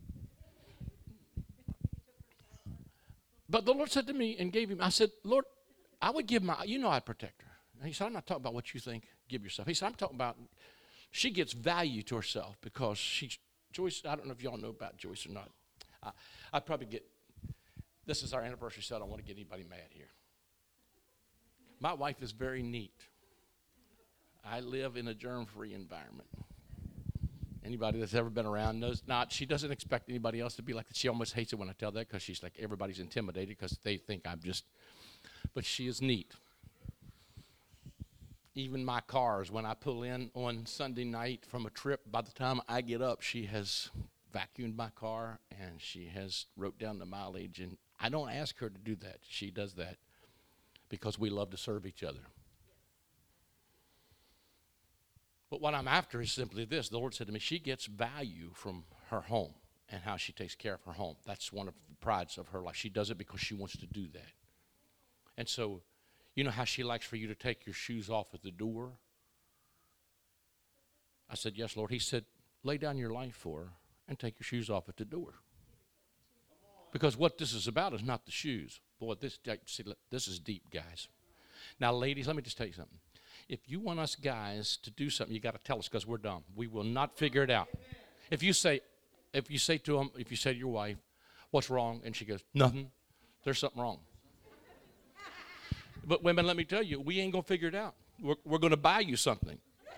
Speaker 2: But the Lord said to me and gave him, I said, Lord, I would give my, you know I'd protect her. And he said, I'm not talking about what you think. Give yourself. He said, I'm talking about, she gets value to herself because she's, Joyce, I don't know if y'all know about Joyce or not. I, I'd probably get, this is our anniversary, so I don't want to get anybody mad here. My wife is very neat. I live in a germ-free environment. Anybody that's ever been around knows not. She doesn't expect anybody else to be like that. She almost hates it when I tell that because she's like, everybody's intimidated because they think I'm just, but she is neat. Even my cars, when I pull in on Sunday night from a trip, by the time I get up, she has vacuumed my car and she has wrote down the mileage. And I don't ask her to do that. She does that because we love to serve each other. But what I'm after is simply this. The Lord said to me, she gets value from her home and how she takes care of her home. That's one of the prides of her life. She does it because she wants to do that. And so, you know how she likes for you to take your shoes off at the door? I said, yes, Lord. He said, lay down your life for her and take your shoes off at the door. Because what this is about is not the shoes. Boy, this, see, this is deep, guys. Now, ladies, let me just tell you something. If you want us guys to do something, you got to tell us because we're dumb. We will not figure it out. If you say, if you say to them, if you say to your wife, what's wrong? And she goes, nothing. There's something wrong. But women, let me tell you, we ain't going to figure it out. We're, we're going to buy you something.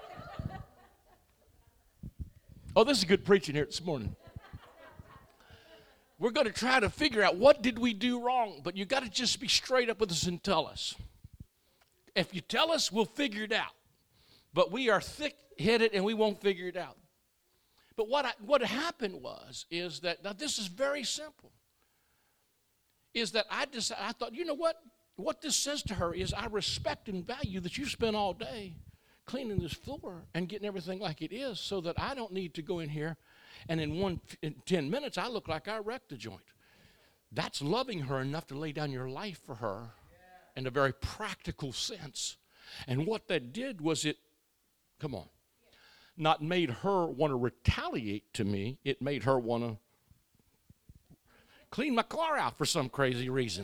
Speaker 2: Oh, this is good preaching here this morning. We're going to try to figure out what did we do wrong, but you got to just be straight up with us and tell us. If you tell us, we'll figure it out. But we are thick-headed and we won't figure it out. But what I, what happened was, is that, now this is very simple, is that I decided, I thought, you know what? What this says to her is I respect and value that you spent all day cleaning this floor and getting everything like it is so that I don't need to go in here and in one in ten minutes I look like I wrecked the joint. That's loving her enough to lay down your life for her in a very practical sense. And what that did was it, come on, not made her want to retaliate to me. It made her want to clean my car out for some crazy reason.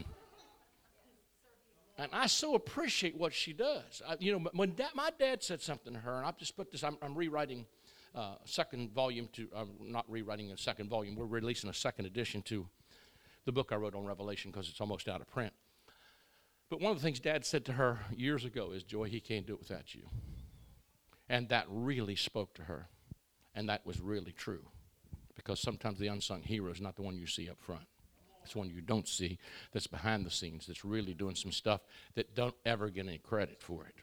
Speaker 2: And I so appreciate what she does. I, you know, when dad, my dad said something to her, and I've just put this, I'm, I'm rewriting uh, a second volume to, I'm not rewriting a second volume, we're releasing a second edition to the book I wrote on Revelation because it's almost out of print. But one of the things Dad said to her years ago is, Joy, he can't do it without you. And that really spoke to her. And that was really true. Because sometimes the unsung hero is not the one you see up front. It's one you don't see that's behind the scenes, that's really doing some stuff that don't ever get any credit for it.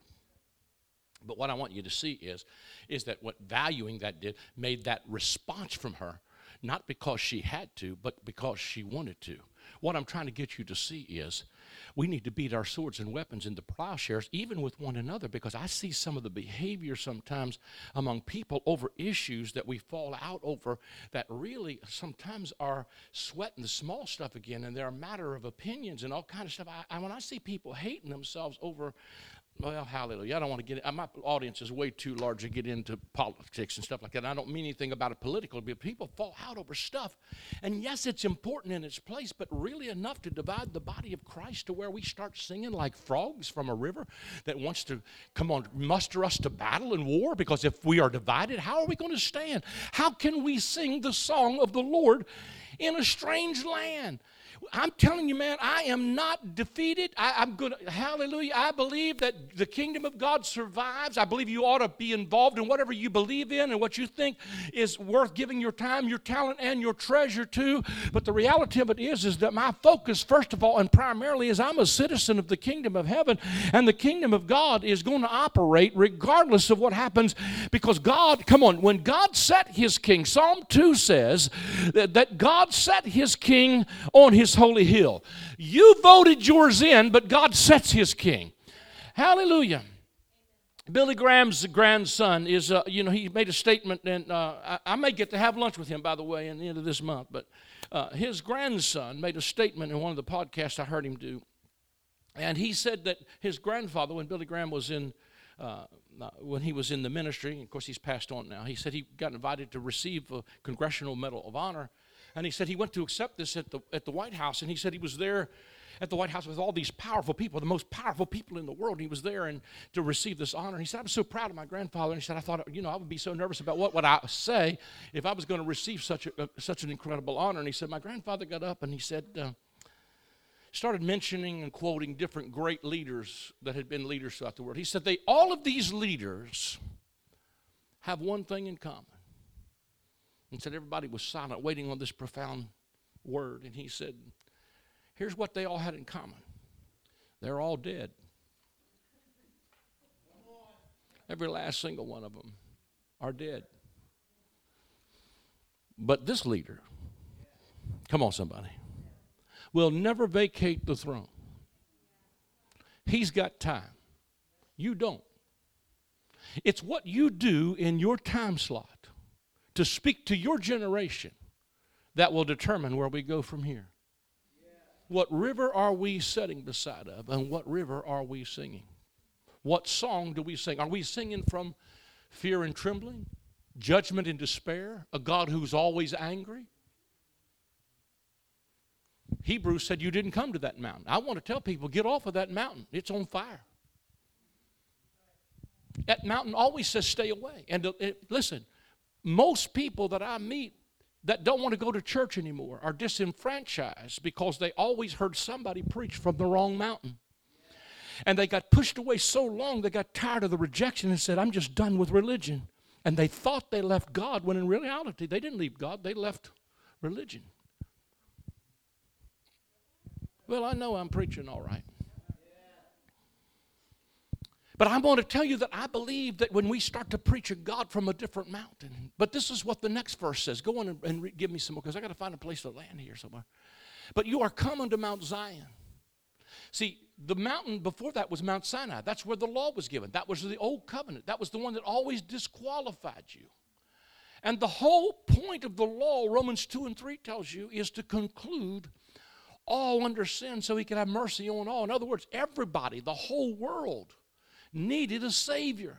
Speaker 2: But what I want you to see is, is that what valuing that did made that response from her, not because she had to, but because she wanted to. What I'm trying to get you to see is we need to beat our swords and weapons into plowshares, even with one another, because I see some of the behavior sometimes among people over issues that we fall out over that really sometimes are sweating the small stuff again, and they're a matter of opinions and all kind of stuff. I, I, when I see people hating themselves over, well, hallelujah, I don't want to get, my audience is way too large to get into politics and stuff like that. And I don't mean anything about it politically, but people fall out over stuff. And yes, it's important in its place, but really enough to divide the body of Christ to where we start singing like frogs from a river that wants to, come on, muster us to battle and war, because if we are divided, how are we going to stand? How can we sing the song of the Lord in a strange land? I'm telling you, man, I am not defeated. I, I'm good. Hallelujah. I believe that the kingdom of God survives. I believe you ought to be involved in whatever you believe in and what you think is worth giving your time, your talent, and your treasure to. But the reality of it is, is that my focus, first of all and primarily, is I'm a citizen of the kingdom of heaven, and the kingdom of God is going to operate regardless of what happens, because God, come on, when God set his king, Psalm two says that, that God set his king on his holy hill. You voted yours in, but God sets his king. Hallelujah. Billy Graham's grandson is, uh, you know, he made a statement, and uh, I, I may get to have lunch with him, by the way, in the end of this month, but uh, his grandson made a statement in one of the podcasts I heard him do, and he said that his grandfather, when Billy Graham was in, uh, when he was in the ministry, of course he's passed on now, he said he got invited to receive a Congressional Medal of Honor. And he said he went to accept this at the at the White House, and he said he was there at the White House with all these powerful people, the most powerful people in the world. And he was there and to receive this honor. And he said, I was so proud of my grandfather. And he said, I thought, you know, I would be so nervous about what would I say if I was going to receive such a, uh, such an incredible honor. And he said, my grandfather got up and he said, uh, started mentioning and quoting different great leaders that had been leaders throughout the world. He said, they all of these leaders have one thing in common. And said everybody was silent, waiting on this profound word. And he said, here's what they all had in common. They're all dead. Every last single one of them are dead. But this leader, come on somebody, will never vacate the throne. He's got time. You don't. It's what you do in your time slot to speak to your generation that will determine where we go from here. Yeah. What river are we sitting beside of, and what river are we singing? What song do we sing? Are we singing from fear and trembling, judgment and despair, a God who's always angry? Hebrews said you didn't come to that mountain. I want to tell people, get off of that mountain. It's on fire. That mountain always says stay away. And uh, it, listen, most people that I meet that don't want to go to church anymore are disenfranchised because they always heard somebody preach from the wrong mountain. And they got pushed away so long they got tired of the rejection and said, I'm just done with religion. And they thought they left God when in reality they didn't leave God, they left religion. Well, I know I'm preaching all right. But I want to tell you that I believe that when we start to preach a God from a different mountain, but this is what the next verse says. Go on and, and re- give me some more, because I got to find a place to land here somewhere. But you are coming to Mount Zion. See, the mountain before that was Mount Sinai. That's where the law was given. That was the old covenant. That was the one that always disqualified you. And the whole point of the law, Romans two and three tells you, is to conclude all under sin so he could have mercy on all. In other words, everybody, the whole world, needed a Savior.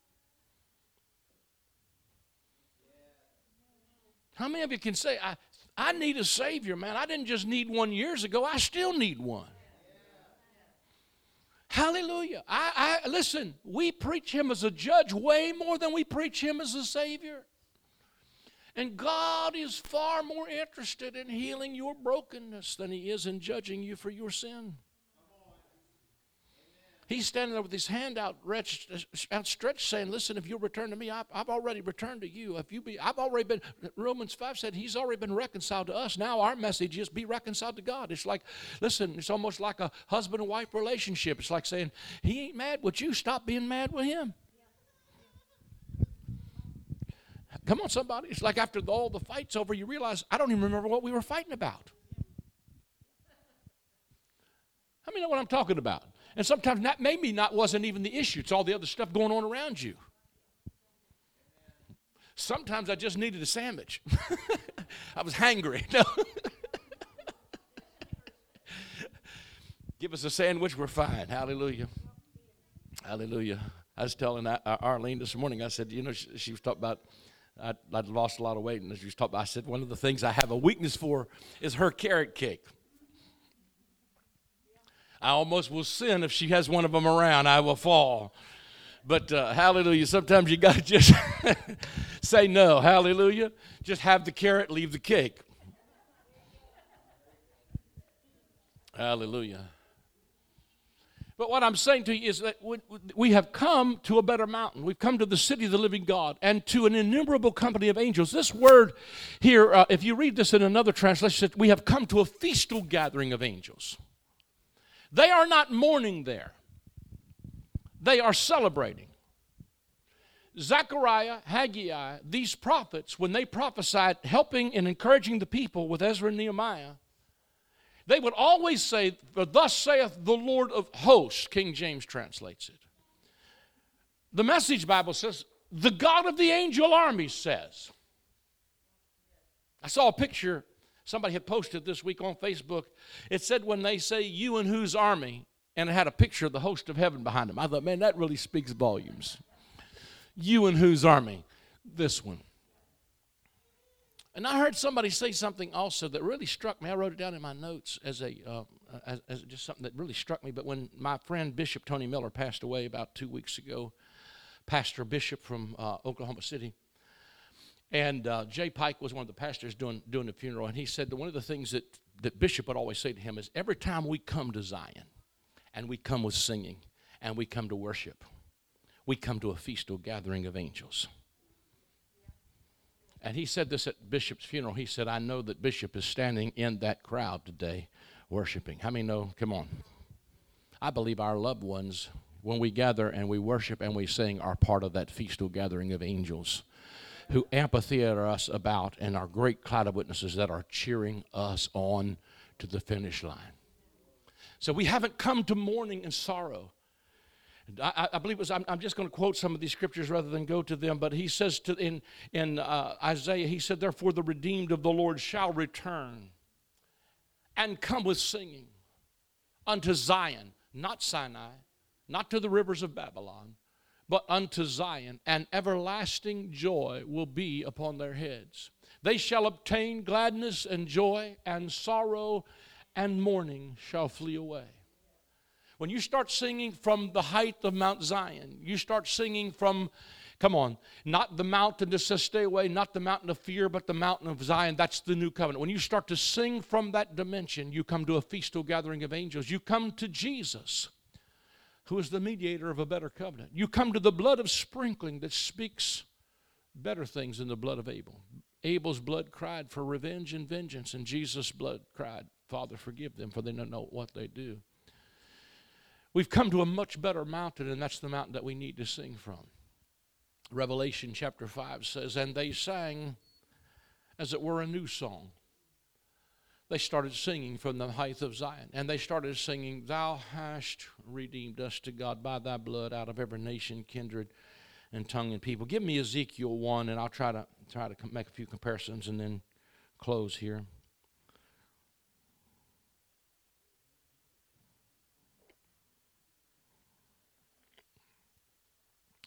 Speaker 2: How many of you can say, I, I need a Savior, man? I didn't just need one years ago. I still need one. Hallelujah. I, I listen, we preach him as a judge way more than we preach him as a Savior. And God is far more interested in healing your brokenness than he is in judging you for your sin. He's standing there with his hand out, outstretched, saying, listen, if you'll return to me, I've, I've already returned to you. If you be, I've already been, Romans five said he's already been reconciled to us. Now our message is be reconciled to God. It's like, listen, it's almost like a husband and wife relationship. It's like saying, he ain't mad with you, stop being mad with him. Come on, somebody. It's like after all the fight's over, you realize, I don't even remember what we were fighting about. How many know what I'm talking about? And sometimes that maybe not wasn't even the issue. It's all the other stuff going on around you. Sometimes I just needed a sandwich. I was hangry. No. Give us a sandwich, we're fine. Hallelujah. Hallelujah. I was telling Arlene this morning, I said, you know, she, she was talking about, I, I'd lost a lot of weight, and she was talking about, I said, one of the things I have a weakness for is her carrot cake. I almost will sin if she has one of them around. I will fall. But uh, hallelujah, sometimes you got to just say no. Hallelujah. Just have the carrot, leave the cake. Hallelujah. But what I'm saying to you is that we have come to a better mountain. We've come to the city of the living God and to an innumerable company of angels. This word here, uh, if you read this in another translation, we have come to a feastal gathering of angels. They are not mourning there. They are celebrating. Zechariah, Haggai, these prophets, when they prophesied, helping and encouraging the people with Ezra and Nehemiah, they would always say, for thus saith the Lord of hosts, King James translates it. The Message Bible says, the God of the angel army says. I saw a picture somebody had posted this week on Facebook. It said when they say, you and whose army, and it had a picture of the host of heaven behind them. I thought, man, that really speaks volumes. You and whose army? This one. And I heard somebody say something also that really struck me. I wrote it down in my notes as a uh, as, as just something that really struck me. But when my friend Bishop Tony Miller passed away about two weeks ago, Pastor Bishop from uh, Oklahoma City, and uh, Jay Pike was one of the pastors doing, doing the funeral, and he said that one of the things that, that Bishop would always say to him is, every time we come to Zion, and we come with singing, and we come to worship, we come to a feastal gathering of angels. And he said this at Bishop's funeral. He said, I know that Bishop is standing in that crowd today worshiping. How many know? Come on. I believe our loved ones, when we gather and we worship and we sing, are part of that feastal gathering of angels who amphitheater us about and are great cloud of witnesses that are cheering us on to the finish line. So we haven't come to mourning and sorrow. I, I believe it was, I'm, I'm just going to quote some of these scriptures rather than go to them, but he says to, in, in uh, Isaiah, he said, therefore the redeemed of the Lord shall return and come with singing unto Zion, not Sinai, not to the rivers of Babylon, but unto Zion, and everlasting joy will be upon their heads. They shall obtain gladness and joy, and sorrow and mourning shall flee away. When you start singing from the height of Mount Zion, you start singing from, come on, not the mountain that says stay away, not the mountain of fear, but the mountain of Zion. That's the new covenant. When you start to sing from that dimension, you come to a feastal gathering of angels. You come to Jesus, who is the mediator of a better covenant. You come to the blood of sprinkling that speaks better things than the blood of Abel. Abel's blood cried for revenge and vengeance, and Jesus' blood cried, Father, forgive them, for they don't know what they do. We've come to a much better mountain, and that's the mountain that we need to sing from. Revelation chapter five says, and they sang as it were a new song. They started singing from the height of Zion, and they started singing, thou hast redeemed us to God by thy blood out of every nation, kindred, and tongue and people. Give me Ezekiel one, and I'll try to try to make a few comparisons and then close here.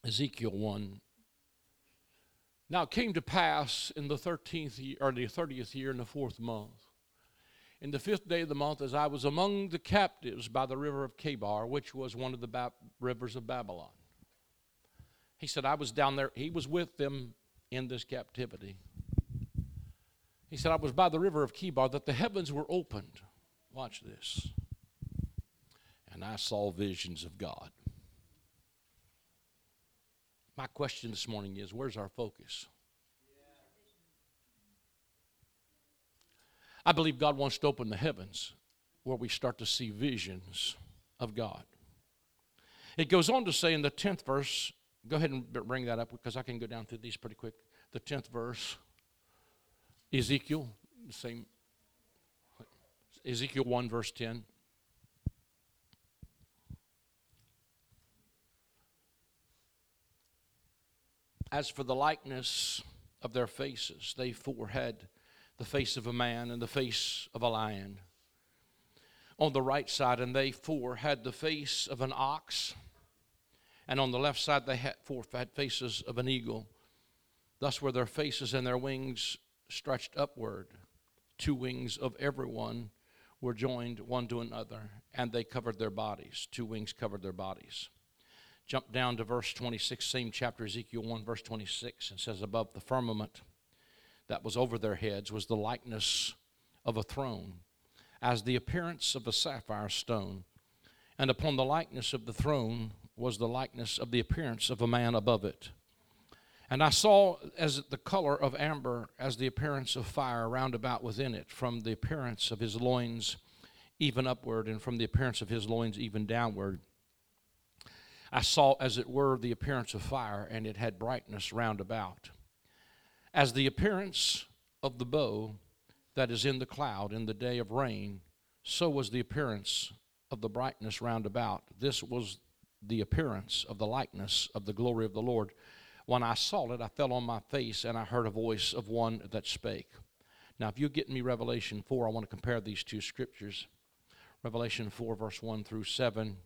Speaker 2: Ezekiel one. Now it came to pass in the thirteenth year, or the thirtieth year in the fourth month, in the fifth day of the month, as I was among the captives by the river of Chebar, which was one of the ba- rivers of Babylon. He said, I was down there. He was with them in this captivity. He said, I was by the river of Chebar, that the heavens were opened. Watch this. And I saw visions of God. My question this morning is, where's our focus? I believe God wants to open the heavens where we start to see visions of God. It goes on to say in the tenth verse, go ahead and bring that up because I can go down through these pretty quick. The tenth verse, Ezekiel, the same, Ezekiel one verse ten. As for the likeness of their faces, they four had the face of a man and the face of a lion on the right side, and they four had the face of an ox, and on the left side they had four had faces of an eagle. Thus were their faces and their wings stretched upward. Two wings of every one were joined one to another, and they covered their bodies. Two wings covered their bodies. Jump down to verse twenty-six, same chapter, Ezekiel one, verse twenty-six. It says, above the firmament that was over their heads was the likeness of a throne, as the appearance of a sapphire stone. And upon the likeness of the throne was the likeness of the appearance of a man above it. And I saw as the color of amber, as the appearance of fire round about within it, from the appearance of his loins even upward, and from the appearance of his loins even downward. I saw, as it were, the appearance of fire, and it had brightness round about. As the appearance of the bow that is in the cloud in the day of rain, so was the appearance of the brightness round about. This was the appearance of the likeness of the glory of the Lord. When I saw it, I fell on my face, and I heard a voice of one that spake. Now, if you get me Revelation four, I want to compare these two scriptures. Revelation four, verse one through seven.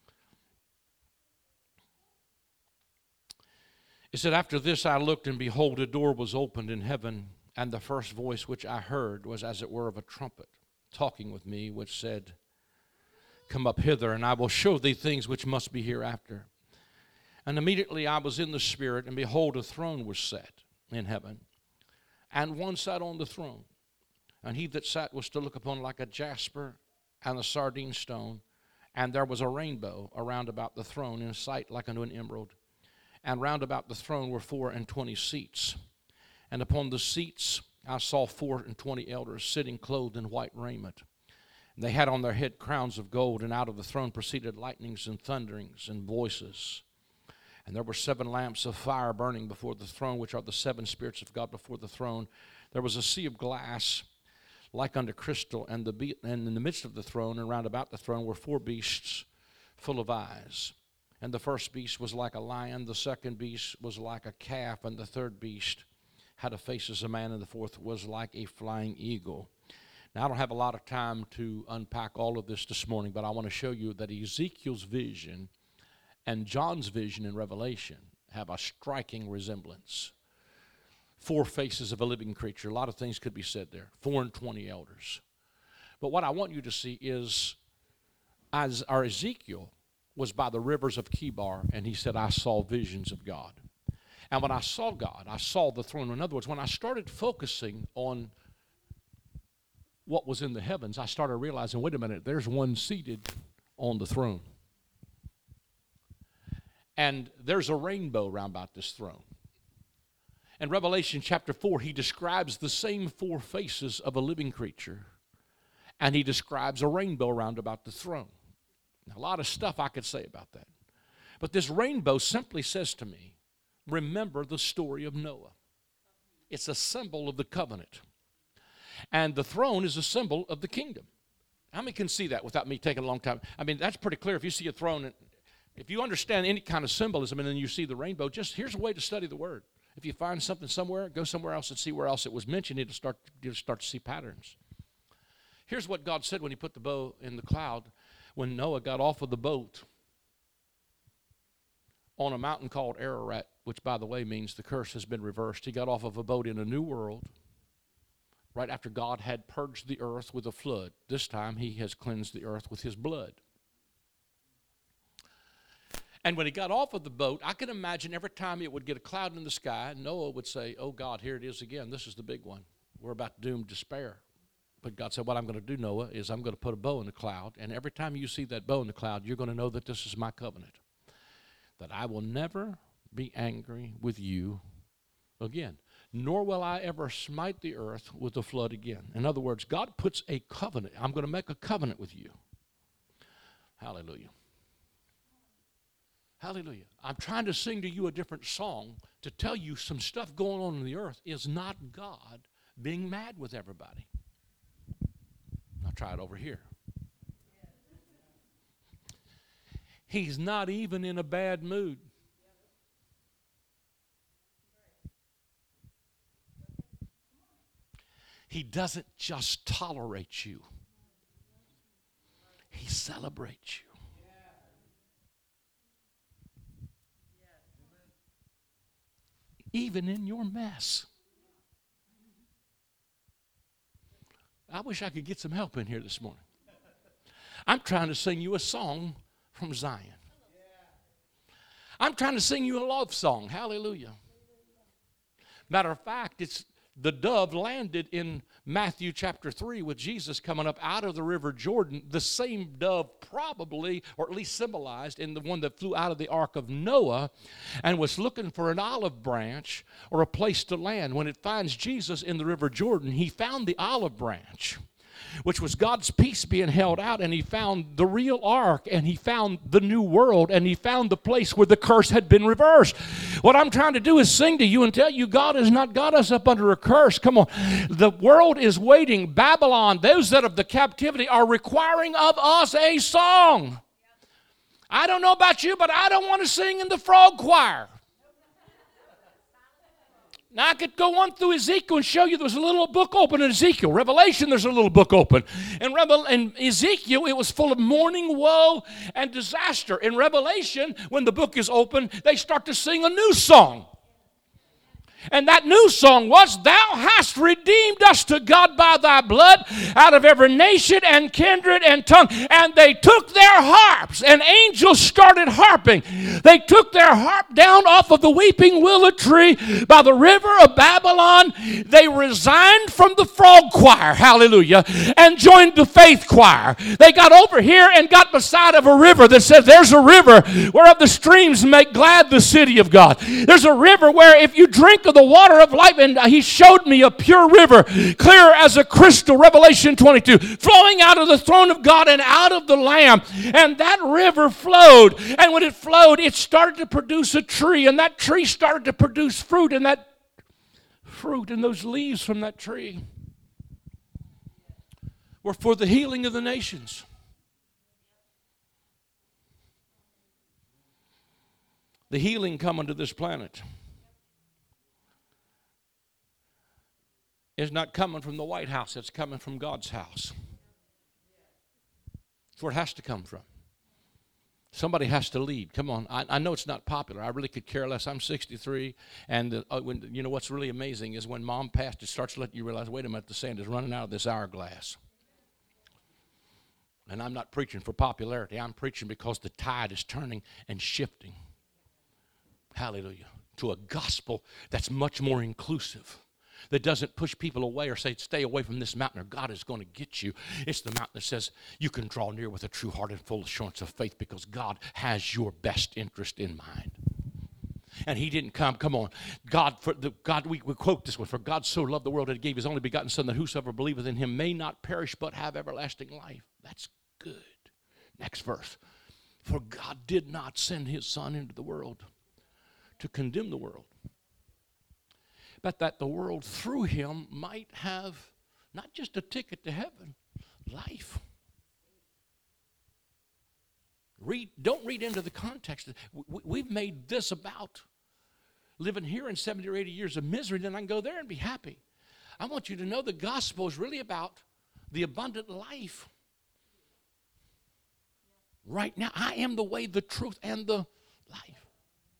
Speaker 2: It said, after this I looked, and behold, a door was opened in heaven, and the first voice which I heard was as it were of a trumpet, talking with me, which said, come up hither, and I will show thee things which must be hereafter. And immediately I was in the Spirit, and behold, a throne was set in heaven, and one sat on the throne. And he that sat was to look upon like a jasper and a sardine stone, and there was a rainbow around about the throne in sight like unto an emerald. And round about the throne were four and twenty seats. And upon the seats I saw four and twenty elders sitting clothed in white raiment. And they had on their head crowns of gold, and out of the throne proceeded lightnings and thunderings and voices. And there were seven lamps of fire burning before the throne, which are the seven spirits of God before the throne. There was a sea of glass like unto crystal, and, the be- and in the midst of the throne and round about the throne were four beasts full of eyes. And the first beast was like a lion, the second beast was like a calf, and the third beast had a face as a man, and the fourth was like a flying eagle. Now, I don't have a lot of time to unpack all of this this morning, but I want to show you that Ezekiel's vision and John's vision in Revelation have a striking resemblance. Four faces of a living creature. A lot of things could be said there. Four and twenty elders. But what I want you to see is, as our Ezekiel was by the rivers of Chebar, and he said, I saw visions of God. And when I saw God, I saw the throne. In other words, when I started focusing on what was in the heavens, I started realizing, wait a minute, there's one seated on the throne. And there's a rainbow round about this throne. In Revelation chapter four, he describes the same four faces of a living creature, and he describes a rainbow round about the throne. Now, a lot of stuff I could say about that. But this rainbow simply says to me, remember the story of Noah. It's a symbol of the covenant. And the throne is a symbol of the kingdom. How many can see that without me taking a long time? I mean, that's pretty clear. If you see a throne, if you understand any kind of symbolism and then you see the rainbow, just here's a way to study the word. If you find something somewhere, go somewhere else and see where else it was mentioned. It'll start, you'll start to see patterns. Here's what God said when he put the bow in the cloud. When Noah got off of the boat, on a mountain called Ararat, which, by the way, means the curse has been reversed. He got off of a boat in a new world right after God had purged the earth with a flood. This time he has cleansed the earth with his blood. And when he got off of the boat, I can imagine every time it would get a cloud in the sky, Noah would say, oh God, here it is again. This is the big one. We're about to doom despair. But God said, what I'm going to do, Noah, is I'm going to put a bow in the cloud. And every time you see that bow in the cloud, you're going to know that this is my covenant. That I will never be angry with you again. Nor will I ever smite the earth with a flood again. In other words, God puts a covenant. I'm going to make a covenant with you. Hallelujah. Hallelujah. I'm trying to sing to you a different song to tell you some stuff going on in the earth is not God being mad with everybody. I'll try it over here. He's not even in a bad mood. He doesn't just tolerate you. He celebrates you. Even in your mess. I wish I could get some help in here this morning. I'm trying to sing you a song from Zion. I'm trying to sing you a love song. Hallelujah. Matter of fact, it's the dove landed in Matthew chapter three with Jesus coming up out of the river Jordan. The same dove probably, or at least symbolized in the one that flew out of the ark of Noah and was looking for an olive branch or a place to land. When it finds Jesus in the river Jordan, he found the olive branch, which was God's peace being held out, and he found the real ark, and he found the new world, and he found the place where the curse had been reversed. What I'm trying to do is sing to you and tell you God has not got us up under a curse. Come on. The world is waiting. Babylon, those that of the captivity, are requiring of us a song. I don't know about you, but I don't want to sing in the frog choir. Now, I could go on through Ezekiel and show you there's a little book open in Ezekiel. Revelation, there's a little book open. In, Revel- in Ezekiel, it was full of mourning, woe, and disaster. In Revelation, when the book is open, they start to sing a new song. And that new song was, Thou hast redeemed us to God by thy blood out of every nation and kindred and tongue. And they took their harps, and angels started harping. They took their harp down off of the weeping willow tree by the river of Babylon. They resigned from the frog choir, hallelujah, and joined the faith choir. They got over here and got beside of a river that says, there's a river whereof the streams make glad the city of God. There's a river where if you drink of the water of life, and he showed me a pure river, clear as a crystal, Revelation twenty-two, flowing out of the throne of God and out of the Lamb. And that river flowed, and when it flowed, it started to produce a tree, and that tree started to produce fruit, and that fruit and those leaves from that tree were for the healing of the nations. The healing coming to this planet is not coming from the White House. It's coming from God's house. That's where it has to come from. Somebody has to lead. Come on. I, I know it's not popular. I really could care less. I'm sixty-three, and the, uh, when, you know what's really amazing is when Mom passed, it starts to let you realize, wait a minute, the sand is running out of this hourglass. And I'm not preaching for popularity. I'm preaching because the tide is turning and shifting. Hallelujah. To a gospel that's much more inclusive, that doesn't push people away or say, stay away from this mountain or God is going to get you. It's the mountain that says you can draw near with a true heart and full assurance of faith because God has your best interest in mind. And he didn't come, come on, God, for the God, we, we quote this one, for God so loved the world that he gave his only begotten son that whosoever believeth in him may not perish but have everlasting life. That's good. Next verse. For God did not send his son into the world to condemn the world, but that the world through him might have not just a ticket to heaven, life. Read, don't read into the context. We've made this about living here in seventy or eighty years of misery, then I can go there and be happy. I want you to know the gospel is really about the abundant life. Right now, I am the way, the truth, and the life.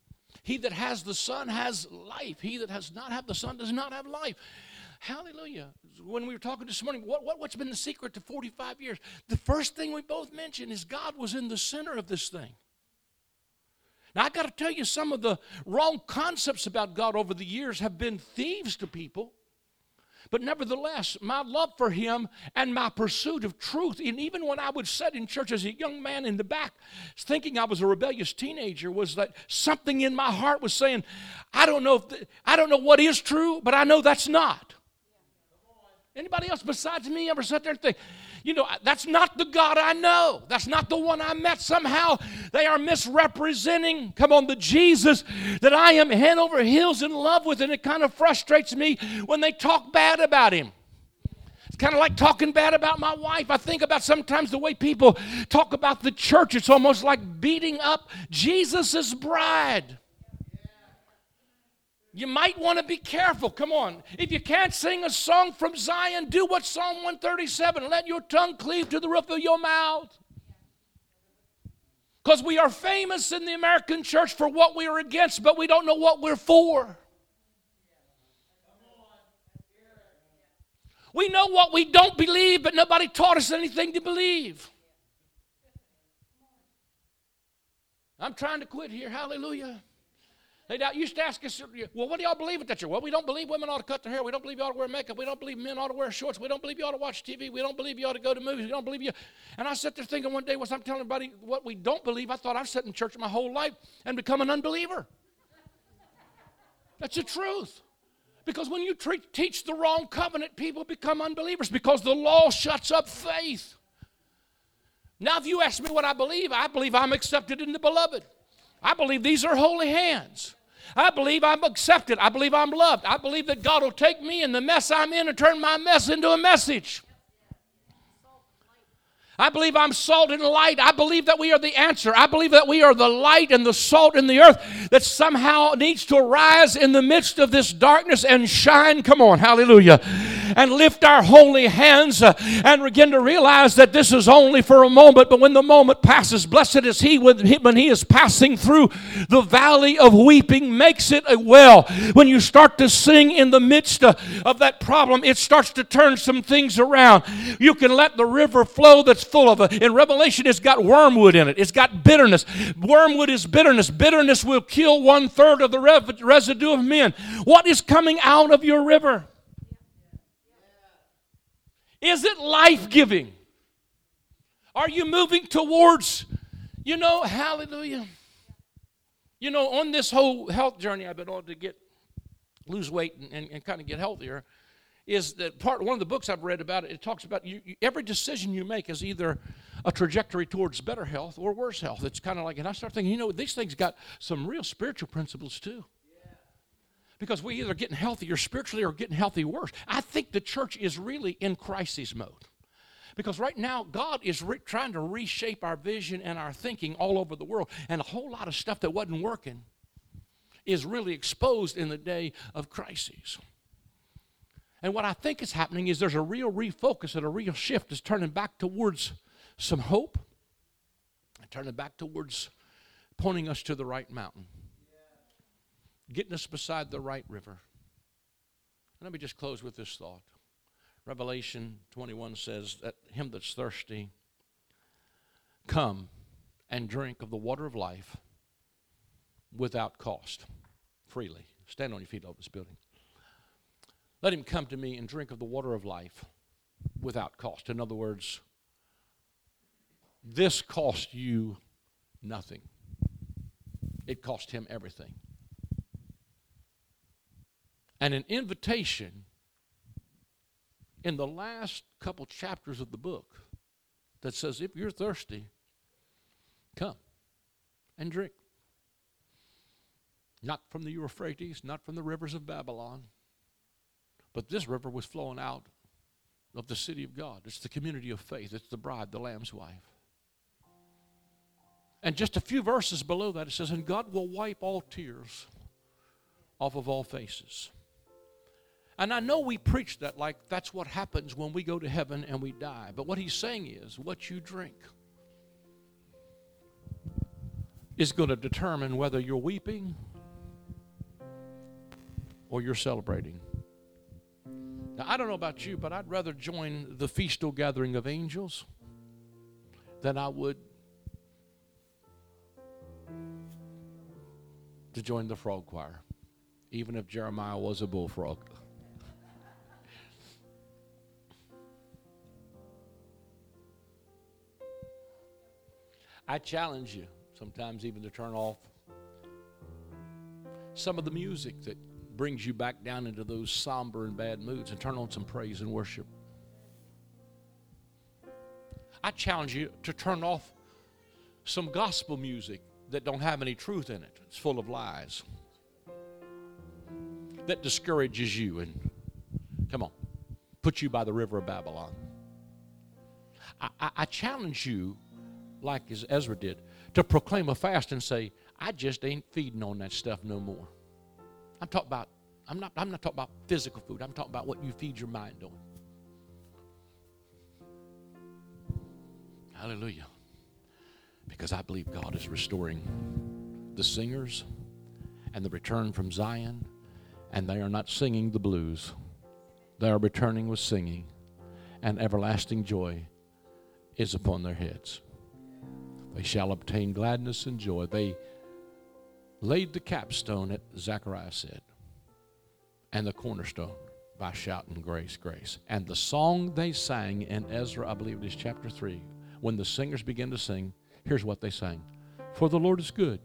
Speaker 2: He that has the Son has life. He that has not have the Son does not have life. Hallelujah. When we were talking this morning, what, what, what's been the secret to forty-five years? The first thing we both mentioned is God was in the center of this thing. Now, I got to tell you, some of the wrong concepts about God over the years have been thieves to people. But nevertheless, my love for him and my pursuit of truth, and even when I would sit in church as a young man in the back, thinking I was a rebellious teenager, was that something in my heart was saying, I don't know if the, I don't know what is true, but I know that's not. Anybody else besides me ever sat there and think, you know, that's not the God I know. That's not the one I met. Somehow they are misrepresenting, come on, the Jesus that I am head over heels in love with. And it kind of frustrates me when they talk bad about him. It's kind of like talking bad about my wife. I think about sometimes the way people talk about the church. It's almost like beating up Jesus' bride. You might want to be careful. Come on. If you can't sing a song from Zion, do what Psalm one thirty-seven. Let your tongue cleave to the roof of your mouth. Because we are famous in the American church for what we are against, but we don't know what we're for. We know what we don't believe, but nobody taught us anything to believe. I'm trying to quit here. Hallelujah. They used to ask us, well, what do y'all believe at that church? Well, we don't believe women ought to cut their hair. We don't believe you ought to wear makeup. We don't believe men ought to wear shorts. We don't believe you ought to watch T V. We don't believe you ought to go to movies. We don't believe you. And I sat there thinking one day, was I'm telling everybody what we don't believe, I thought I've sat in church my whole life and become an unbeliever. That's the truth. Because when you treat, teach the wrong covenant, people become unbelievers because the law shuts up faith. Now, if you ask me what I believe, I believe I'm accepted in the beloved. I believe these are holy hands. I believe I'm accepted. I believe I'm loved. I believe that God will take me and the mess I'm in and turn my mess into a message. I believe I'm salt and light. I believe that we are the answer. I believe that we are the light and the salt in the earth that somehow needs to arise in the midst of this darkness and shine. Come on, hallelujah. And lift our holy hands uh, and begin to realize that this is only for a moment, but when the moment passes, blessed is he when he is passing through the valley of weeping, makes it a well. When you start to sing in the midst uh, of that problem, it starts to turn some things around. You can let the river flow that's full of it. In Revelation, it's got wormwood in it. It's got bitterness. Wormwood is bitterness. Bitterness will kill one third of the rev- residue of men. What is coming out of your river? Is it life-giving? Are you moving towards, you know, hallelujah. You know, on this whole health journey I've been on to get, lose weight and, and, and kind of get healthier, is that part, one of the books I've read about it, it talks about you, you, every decision you make is either a trajectory towards better health or worse health. It's kind of like, and I start thinking, you know, these things got some real spiritual principles too. Because we either getting healthier spiritually or getting healthy worse. I think the church is really in crisis mode. Because right now, God is re- trying to reshape our vision and our thinking all over the world. And a whole lot of stuff that wasn't working is really exposed in the day of crises. And what I think is happening is there's a real refocus and a real shift is turning back towards some hope and turning back towards pointing us to the right mountain. Getting us beside the right river. Let me just close with this thought. Revelation twenty-one says that him that's thirsty, come and drink of the water of life without cost, freely. Stand on your feet over this building. Let him come to me and drink of the water of life without cost. In other words, this cost you nothing. It cost him everything. And an invitation in the last couple chapters of the book that says, if you're thirsty, come and drink. Not from the Euphrates, not from the rivers of Babylon, but this river was flowing out of the city of God. It's the community of faith. It's the bride, the Lamb's wife. And just a few verses below that, it says, and God will wipe all tears off of all faces. And I know we preach that like that's what happens when we go to heaven and we die. But what he's saying is what you drink is going to determine whether you're weeping or you're celebrating. Now, I don't know about you, but I'd rather join the feastal gathering of angels than I would to join the frog choir, even if Jeremiah was a bullfrog. I challenge you sometimes even to turn off some of the music that brings you back down into those somber and bad moods and turn on some praise and worship. I challenge you to turn off some gospel music that don't have any truth in it. It's full of lies. That discourages you and, come on, puts you by the river of Babylon. I, I, I challenge you, like as Ezra did, to proclaim a fast and say, I just ain't feeding on that stuff no more. I'm talking about, I'm not, I'm not talking about physical food. I'm talking about what you feed your mind on. Hallelujah. Because I believe God is restoring the singers and the return from Zion, and they are not singing the blues. They are returning with singing, and everlasting joy is upon their heads. They shall obtain gladness and joy. They laid the capstone, at Zechariah said, and the cornerstone by shouting grace, grace. And the song they sang in Ezra, I believe it is chapter three, when the singers began to sing, here's what they sang. For the Lord is good,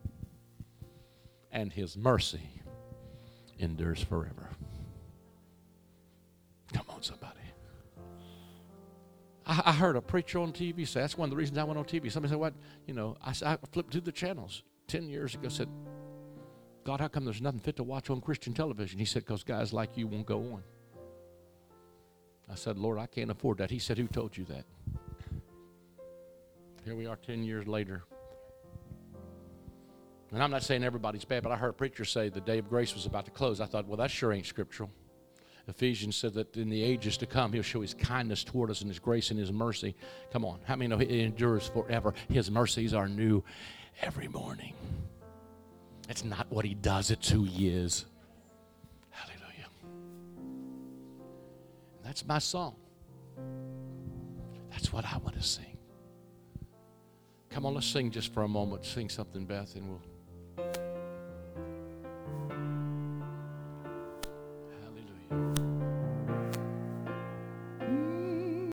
Speaker 2: and his mercy endures forever. Come on, somebody. I, I heard a preacher on T V say, that's one of the reasons I went on T V. Somebody said, what? You know, I, I flipped through the channels ten years ago, said, God, how come there's nothing fit to watch on Christian television? He said, because guys like you won't go on. I said, Lord, I can't afford that. He said, who told you that? Here we are ten years later. And I'm not saying everybody's bad, but I heard a preacher say the day of grace was about to close. I thought, well, that sure ain't scriptural. Ephesians said that in the ages to come, he'll show his kindness toward us and his grace and his mercy. Come on. How many know it endures forever? His mercies are new every morning. It's not what he does, it's who he is. Hallelujah. And that's my song. That's what I want to sing. Come on, let's sing just for a moment. Sing something, Beth, and we'll